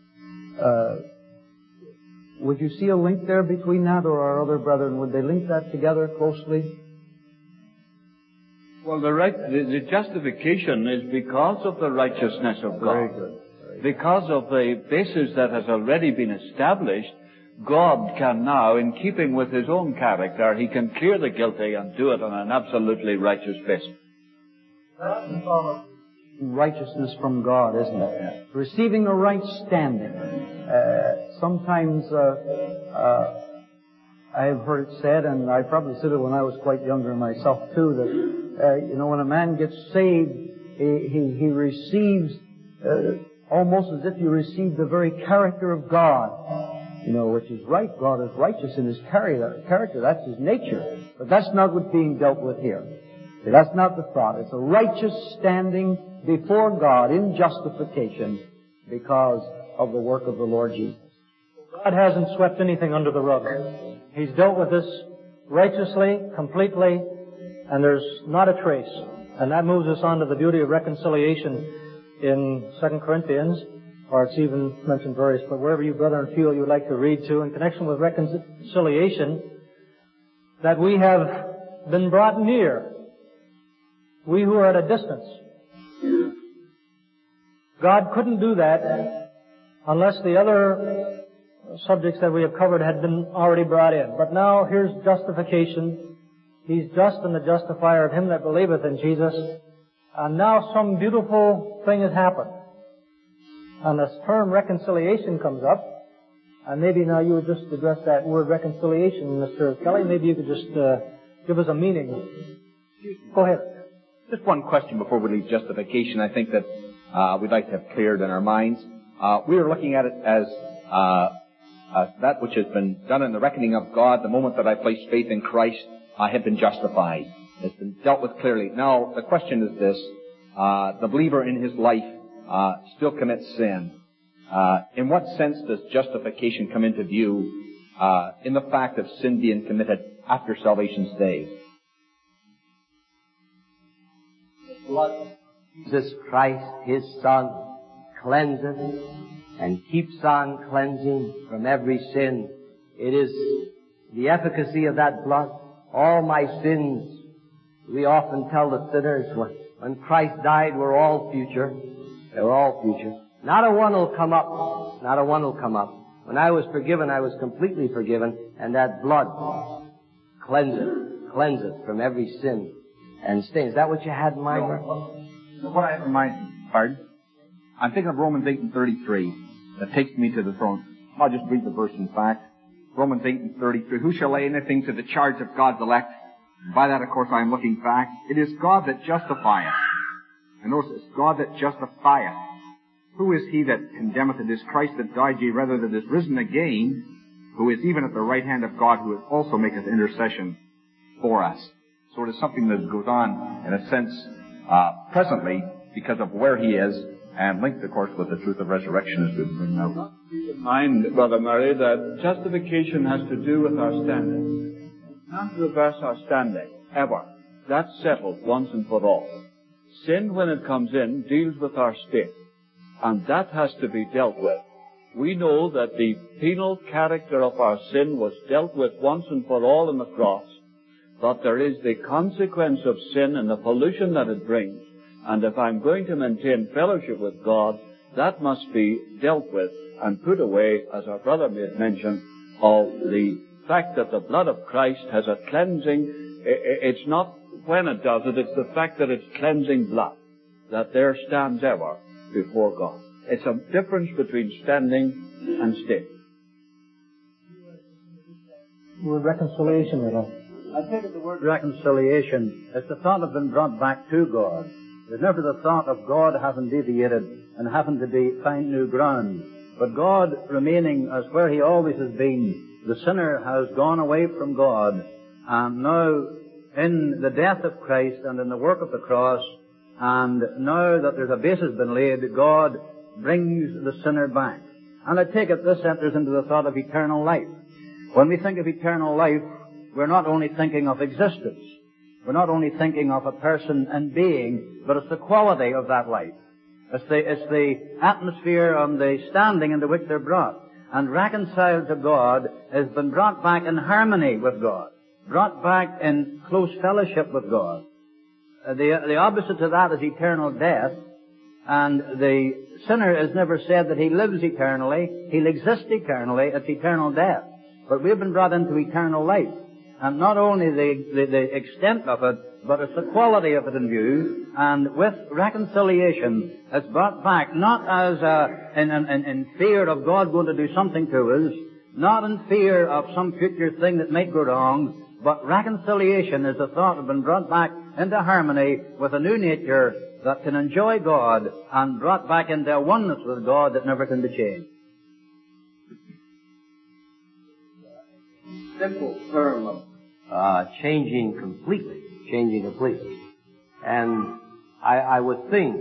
Would you see a link there between that, or our other brethren, would they link that together closely?
Well, the justification is because of the righteousness of God.
Very good.
Because of the basis that has already been established, God can now, in keeping with his own character, he can clear the guilty and do it on an absolutely righteous basis.
That's the form of righteousness from God, isn't it? Receiving a right standing. Sometimes I have heard it said, and I probably said it when I was quite younger myself too, that when a man gets saved, he receives almost as if you receive the very character of God. Which is right. God is righteous in his character. That's his nature. But that's not what's being dealt with here. See, that's not the thought. It's a righteous standing before God in justification because of the work of the Lord Jesus.
God hasn't swept anything under the rug. He's dealt with this righteously, completely, and there's not a trace. And that moves us on to the beauty of reconciliation in 2 Corinthians, or it's even mentioned various, but wherever you, brethren, feel you would like to read to in connection with reconciliation, that we have been brought near, we who are at a distance. God couldn't do that unless the other subjects that we have covered had been already brought in. But now here's justification. He's just and the justifier of him that believeth in Jesus. And now some beautiful thing has happened. And this term reconciliation comes up. And maybe now you would just address that word reconciliation, Mr. Kelly. Maybe you could just give us a meaning. Go ahead.
Just one question before we leave justification. I think that we'd like to have cleared in our minds. We are looking at it as that which has been done in the reckoning of God. The moment that I place faith in Christ, I have been justified. It's been dealt with clearly. Now, the question is this. The believer in his life still commits sin. In what sense does justification come into view in the fact of sin being committed after salvation's day?
Jesus Christ, his Son, cleanseth and keeps on cleansing from every sin. It is the efficacy of that blood. All my sins, we often tell the sinners, when Christ died, were all future. They were all future. Not a one will come up. Not a one will come up. When I was forgiven, I was completely forgiven, and that blood cleanseth from every sin and stain. Is that what you had in mind?
No. What I have in mind, pardon? I'm thinking of Romans 8 and 33. That takes me to the throne. I'll just read the verse in fact. Romans 8 and 33. Who shall lay anything to the charge of God's elect? And by that, of course, I am looking back. It is God that justifieth. And notice, it's God that justifieth. Who is he that condemneth? It is Christ that died, yea, rather that is risen again, who is even at the right hand of God, who also maketh intercession for us. So it is something that goes on, in a sense, presently, because of where he is, and linked, of course, with the truth of resurrection as we bring out.
Keep in mind, Brother Murray, that justification has to do with our standing. Not reverse our standing, ever. That's settled once and for all. Sin, when it comes in, deals with our state. And that has to be dealt with. we know that the penal character of our sin was dealt with once and for all on the cross, but there is the consequence of sin and the pollution that it brings. And if I'm going to maintain fellowship with God, that must be dealt with and put away, as our brother made mention of the fact that the blood of Christ has a cleansing. It's not when it does it, it's the fact that it's cleansing blood that there stands ever before God. It's a difference between standing and staying.
Word reconciliation,
I take it the word reconciliation is the thought of being brought back to God. There's never the thought of God having deviated and having to find new ground. But God remaining as where He always has been. The sinner has gone away from God, and now in the death of Christ and in the work of the cross, and now that there's a basis been laid, God brings the sinner back. And I take it this enters into the thought of eternal life. When we think of eternal life, we're not only thinking of existence. We're not only thinking of a person and being, but it's the quality of that life. It's the atmosphere and the standing into which they're brought. And reconciled to God has been brought back in harmony with God. Brought back in close fellowship with God. The opposite to that is eternal death. And the sinner is never said that he lives eternally. He'll exist eternally. It's eternal death. But we've been brought into eternal life. And not only the extent of it, but it's the quality of it in view. And with reconciliation, it's brought back not as in fear of God going to do something to us, not in fear of some future thing that might go wrong, but reconciliation is the thought of being brought back into harmony with a new nature that can enjoy God and brought back into a oneness with God that never can be changed.
Simple term of changing completely. And I would think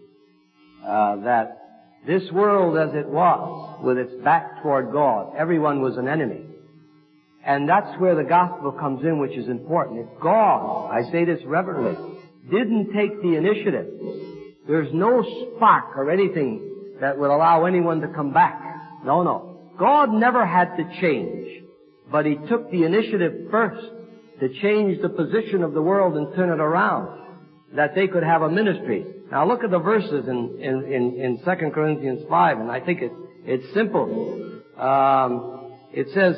that this world as it was, with its back toward God, everyone was an enemy. And that's where the gospel comes in, which is important. If God, I say this reverently, didn't take the initiative, there's no spark or anything that would allow anyone to come back. No. God never had to change, but He took the initiative first to change the position of the world and turn it around, that they could have a ministry. Now look at the verses in 2 Corinthians 5, and I think it's simple. It says,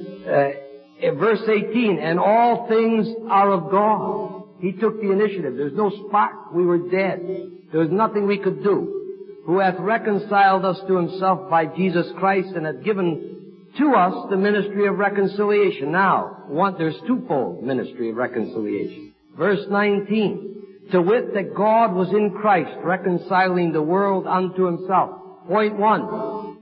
in verse 18, and all things are of God. He took the initiative. There's no spark. We were dead. There was nothing we could do. Who hath reconciled us to Himself by Jesus Christ and hath given to us the ministry of reconciliation. Now, there's twofold ministry of reconciliation. Verse 19, to wit that God was in Christ reconciling the world unto Himself. Point 1.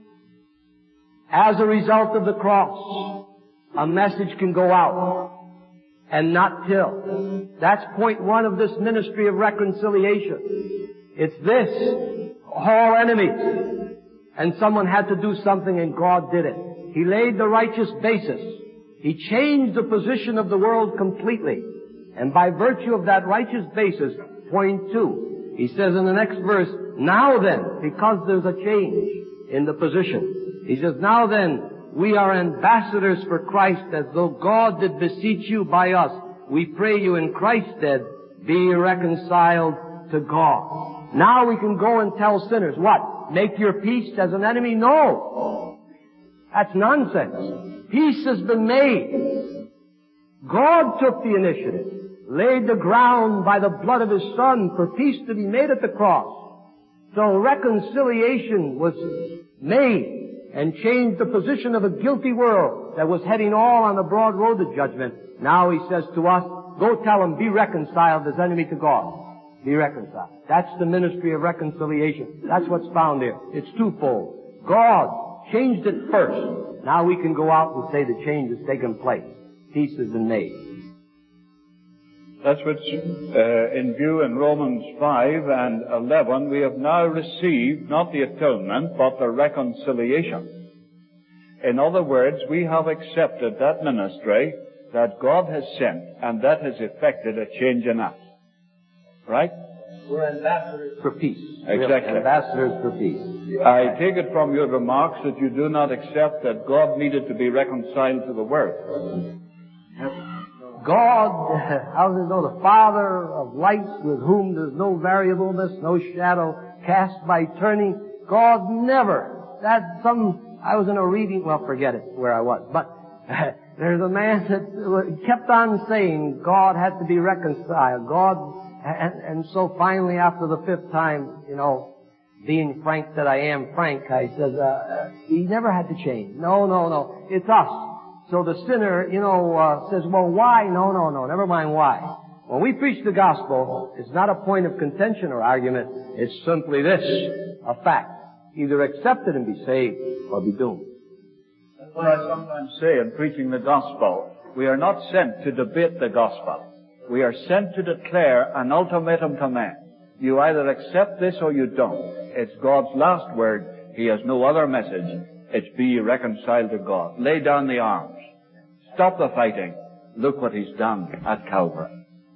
As a result of the cross, a message can go out and not till. That's point 1 of this ministry of reconciliation. It's this, all enemies. And someone had to do something and God did it. He laid the righteous basis. He changed the position of the world completely. And by virtue of that righteous basis, point 2, he says in the next verse, now then, because there's a change in the position, he says, now then, we are ambassadors for Christ, as though God did beseech you by us. We pray you in Christ's stead, be reconciled to God. Now we can go and tell sinners, what? Make your peace as an enemy? No. That's nonsense. Peace has been made. God took the initiative, laid the ground by the blood of His Son for peace to be made at the cross. So reconciliation was made and changed the position of a guilty world that was heading all on the broad road to judgment. Now He says to us, go tell them, be reconciled as enemy to God. Be reconciled. That's the ministry of reconciliation. That's what's found here. It's twofold. God changed it first. Now we can go out and say the change has taken place. Peace has been made.
That's what's in view in Romans 5 and 11. We have now received not the atonement, but the reconciliation. In other words, we have accepted that ministry that God has sent, and that has effected a change in us. Right?
We're ambassadors for peace.
Exactly.
We're ambassadors for peace.
I take it from your remarks that you do not accept that God needed to be reconciled to the world.
God, how does it know, the Father of lights, with whom there's no variableness, no shadow cast by turning. God never. I was in a reading, well, forget it, where I was, but there's a man that kept on saying God had to be reconciled. And so finally after the fifth time, being frank that I am frank, I said, he never had to change. No. It's us. So the sinner, says, well, why? No, never mind why. When we preach the gospel, it's not a point of contention or argument. It's simply this, a fact. Either accept it and be saved, or be doomed.
That's what I sometimes say in preaching the gospel. We are not sent to debate the gospel. We are sent to declare an ultimatum to men. You either accept this or you don't. It's God's last word. He has no other message. It's be reconciled to God. Lay down the arms. Stop the fighting. Look what He's done at Calvary.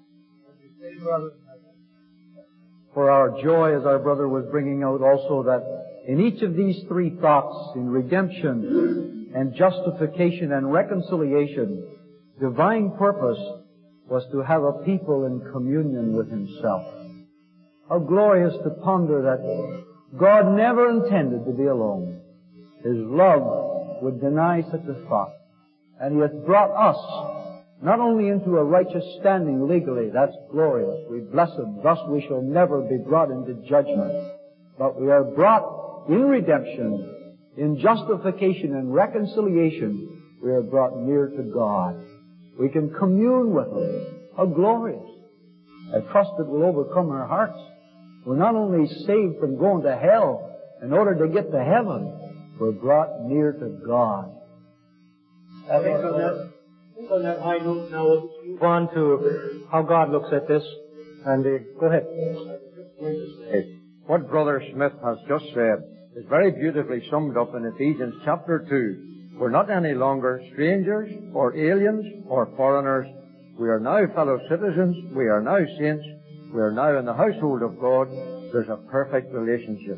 For our joy, as our brother was bringing out also, that in each of these three thoughts, in redemption and justification and reconciliation, divine purpose was to have a people in communion with Himself. How glorious to ponder that God never intended to be alone. His love would deny such a thought. And He hath brought us not only into a righteous standing legally, that's glorious, we bless Him, thus we shall never be brought into judgment, but we are brought in redemption, in justification and reconciliation, we are brought near to God. We can commune with Him. How glorious. I trust it will overcome our hearts. We're not only saved from going to hell in order to get to heaven, we're brought near to God.
I think on that high note now we'll move on to how God looks at this. And go ahead.
What Brother Smith has just said is very beautifully summed up in Ephesians chapter 2. We're not any longer strangers or aliens or foreigners. We are now fellow citizens. We are now saints. We are now in the household of God. There's a perfect relationship.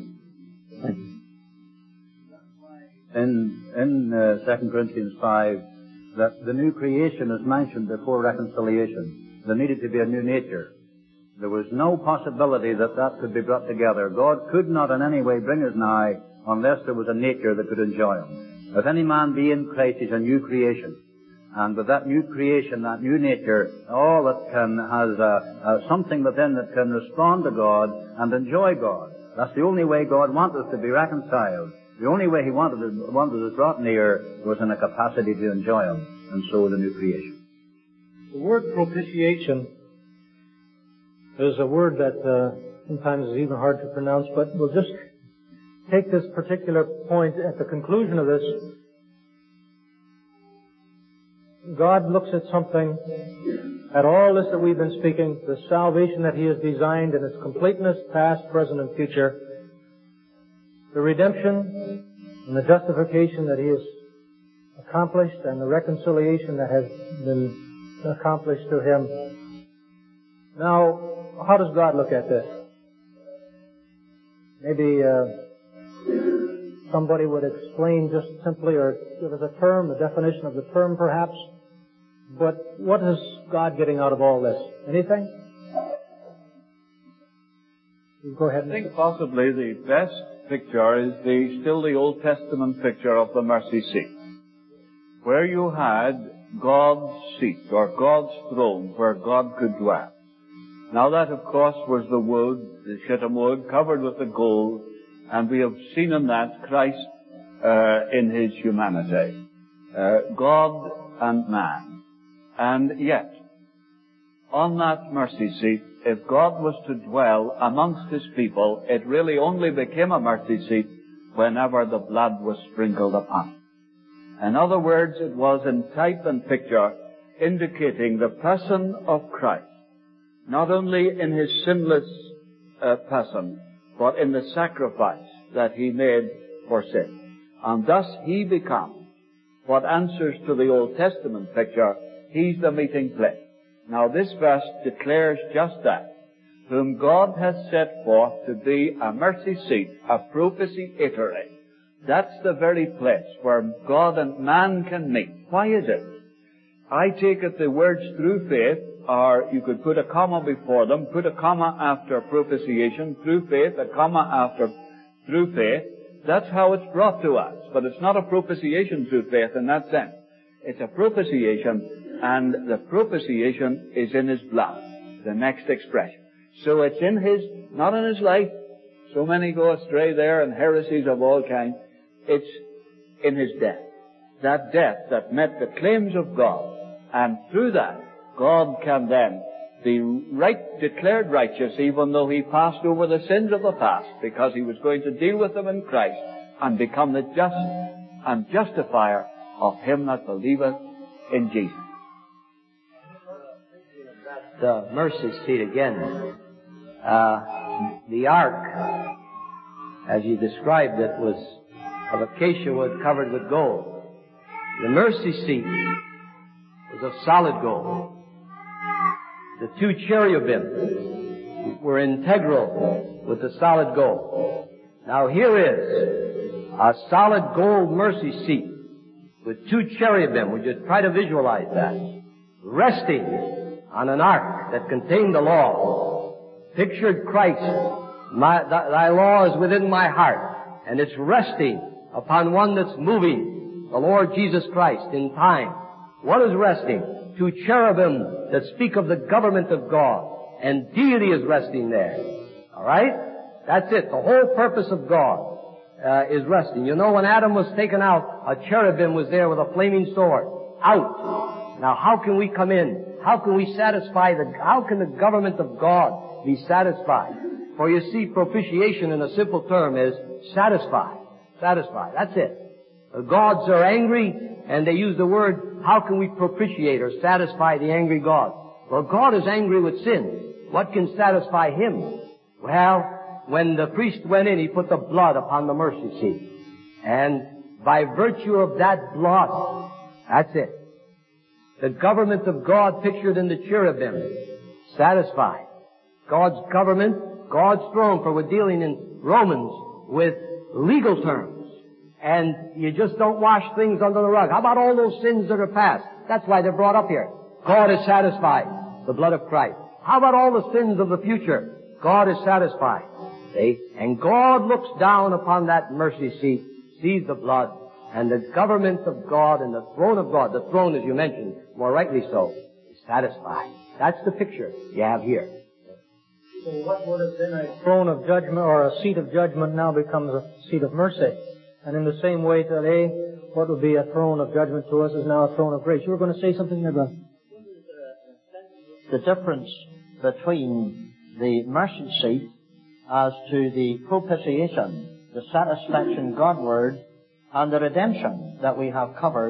In 2 Corinthians 5, that the new creation is mentioned before reconciliation. There needed to be a new nature. There was no possibility that could be brought together. God could not in any way bring us nigh unless there was a nature that could enjoy Him. If any man be in Christ, he's a new creation. And with that new creation, that new nature, all that has something within that can respond to God and enjoy God. That's the only way God wanted us to be reconciled. The only way He wanted us brought near was in a capacity to enjoy Him, and so the new creation.
The word propitiation is a word that sometimes is even hard to pronounce, but we'll just take this particular point at the conclusion of this. God looks at something, at all this that we've been speaking, the salvation that He has designed in its completeness, past, present, and future, the redemption and the justification that He has accomplished, and the reconciliation that has been accomplished to Him. Now, how does God look at this? Maybe somebody would explain just simply, or give us a term, a definition of the term perhaps. But what is God getting out of all this? Anything? You go ahead.
I think possibly the best picture is still the Old Testament picture of the mercy seat, where you had God's seat, or God's throne, where God could dwell. Now that, of course, was the wood, the shittim wood, covered with the gold, and we have seen in that Christ in His humanity, God and man. And yet, on that mercy seat, if God was to dwell amongst His people, it really only became a mercy seat whenever the blood was sprinkled upon it. In other words, it was in type and picture indicating the person of Christ, not only in His sinless person, but in the sacrifice that He made for sin. And thus He becomes what answers to the Old Testament picture. He's the meeting place. Now this verse declares just that whom God has set forth to be a mercy seat, a propitiatory. That's the very place where God and man can meet. Why is it? I take it the words through faith, or you could put a comma before them, put a comma after propitiation, through faith, a comma after through faith. That's how it's brought to us. But it's not a propitiation through faith in that sense. It's a propitiation, and the propitiation is in His blood, the next expression. So it's in His, not in His life. So many go astray there and heresies of all kinds. It's in His death. That death that met the claims of God. And through that, God can then be declared righteous, even though He passed over the sins of the past, because He was going to deal with them in Christ and become the just and justifier of him that believeth in Jesus.
The mercy seat again. The ark, as you described it, was of acacia wood covered with gold. The mercy seat was of solid gold. The two cherubim were integral with the solid gold. Now here is a solid gold mercy seat with two cherubim. We just try to visualize that. Resting on an ark that contained the law. Pictured Christ. Thy law is within my heart. And it's resting upon one that's moving, the Lord Jesus Christ, in time. What is resting? Two cherubim that speak of the government of God. And deity is resting there. Alright? That's it. The whole purpose of God is resting. You know, when Adam was taken out, a cherubim was there with a flaming sword. Out. Now how can we come in? How can we satisfy how can the government of God be satisfied? For you see, propitiation in a simple term is satisfy. Satisfy. That's it. The gods are angry, and they use the word, how can we propitiate or satisfy the angry God? Well, God is angry with sin. What can satisfy Him? Well, when the priest went in, he put the blood upon the mercy seat. And by virtue of that blood, that's it. The government of God pictured in the cherubim, satisfied. God's government, God's throne, for we're dealing in Romans with legal terms. And you just don't wash things under the rug. How about all those sins that are past? That's why they're brought up here. God is satisfied. The blood of Christ. How about all the sins of the future? God is satisfied. See? And God looks down upon that mercy seat, sees the blood, and the government of God and the throne of God, the throne as you mentioned, more rightly so, is satisfied. That's the picture you have here.
So what would have been a throne of judgment or a seat of judgment now becomes a seat of mercy. And in the same way today, what would be a throne of judgment to us is now a throne of grace. You were going to say something there, brother?
The difference between the mercy seat as to the propitiation, the satisfaction Godward, and the redemption that we have covered,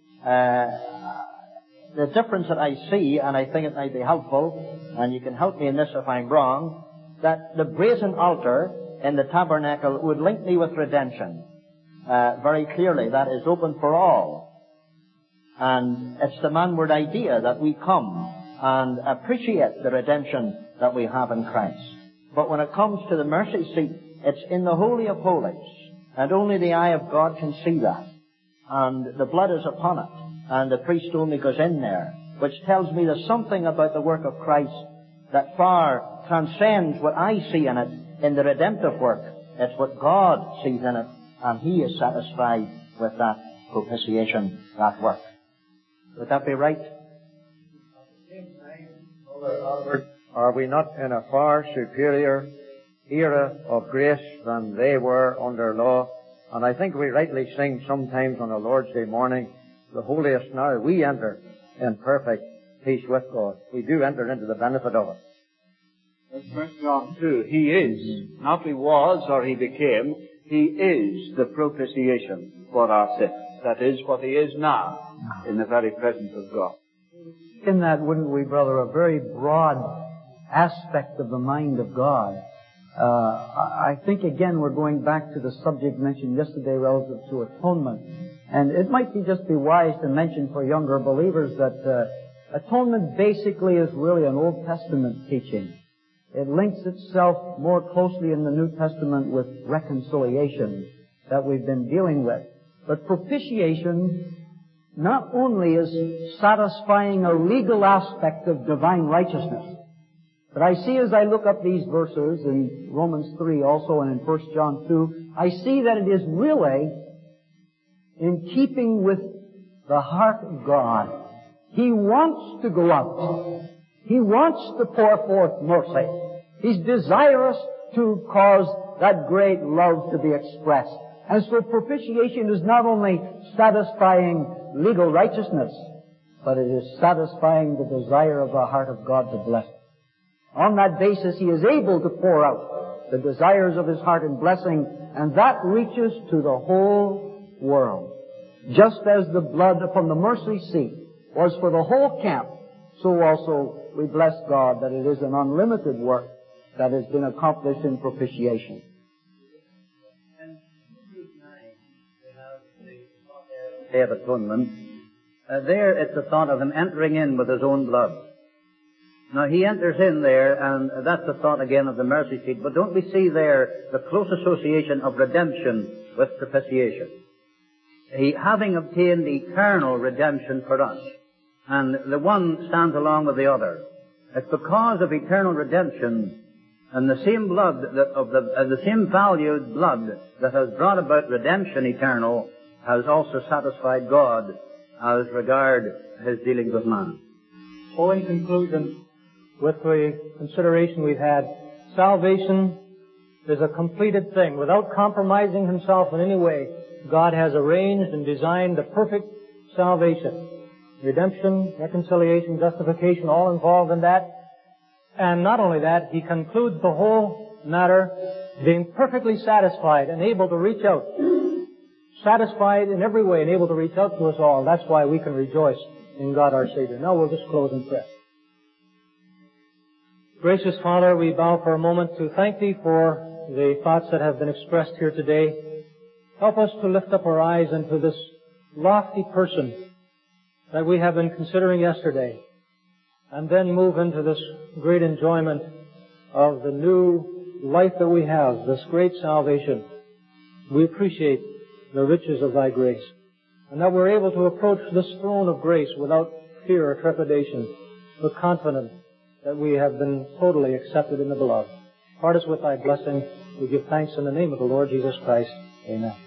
the difference that I see, and I think it might be helpful, and you can help me in this if I'm wrong, that the brazen altar in the tabernacle would link me with redemption. Very clearly, that is open for all. And it's the manward idea that we come and appreciate the redemption that we have in Christ. But when it comes to the mercy seat, it's in the Holy of Holies. And only the eye of God can see that. And the blood is upon it. And the priest only goes in there. Which tells me there's something about the work of Christ that far transcends what I see in it in the redemptive work. It's what God sees in it. And He is satisfied with that propitiation, that work. Would that be right?
Are we not in a far superior era of grace than they were under law? And I think we rightly sing sometimes on the Lord's Day morning, the holiest now we enter in perfect peace with God. We do enter into the benefit of it.
That's 1 John 2. He is, not He was or He became, He is the propitiation for our sins. That is what He is now in the very presence of God.
In that, wouldn't we, brother, a very broad aspect of the mind of God. I think, again, we're going back to the subject mentioned yesterday relative to atonement. And it might just be wise to mention for younger believers that atonement basically is really an Old Testament teaching. it links itself more closely in the New Testament with reconciliation that we've been dealing with. But propitiation not only is satisfying a legal aspect of divine righteousness, but I see as I look up these verses in Romans 3 also and in 1 John 2, I see that it is really in keeping with the heart of God. He wants to go out. He wants to pour forth mercy. He's desirous to cause that great love to be expressed. And so propitiation is not only satisfying legal righteousness, but it is satisfying the desire of the heart of God to bless. On that basis, He is able to pour out the desires of His heart in blessing, and that reaches to the whole world. Just as the blood upon the mercy seat was for the whole camp, so also we bless God that it is an unlimited work that has been accomplished in propitiation.
Day of Atonement, there it's the thought of Him entering in with His own blood. Now He enters in there, and that's the thought again of the mercy seat, but don't we see there the close association of redemption with propitiation? He, having obtained eternal redemption for us, and the one stands along with the other. It's because of eternal redemption and the same blood the same valued blood that has brought about redemption eternal has also satisfied God as regard His dealings with man.
So in conclusion, with the consideration we've had, salvation is a completed thing. Without compromising Himself in any way, God has arranged and designed the perfect salvation. Redemption, reconciliation, justification, all involved in that. And not only that, He concludes the whole matter being perfectly satisfied and able to reach out. Satisfied in every way and able to reach out to us all. That's why we can rejoice in God our Savior. Now we'll just close in prayer. Gracious Father, we bow for a moment to thank Thee for the thoughts that have been expressed here today. Help us to lift up our eyes into this lofty person that we have been considering yesterday, and then move into this great enjoyment of the new life that we have, this great salvation. We appreciate the riches of Thy grace, and that we're able to approach this throne of grace without fear or trepidation, but confident that we have been totally accepted in the Beloved. Part us with Thy blessing. We give thanks in the name of the Lord Jesus Christ. Amen.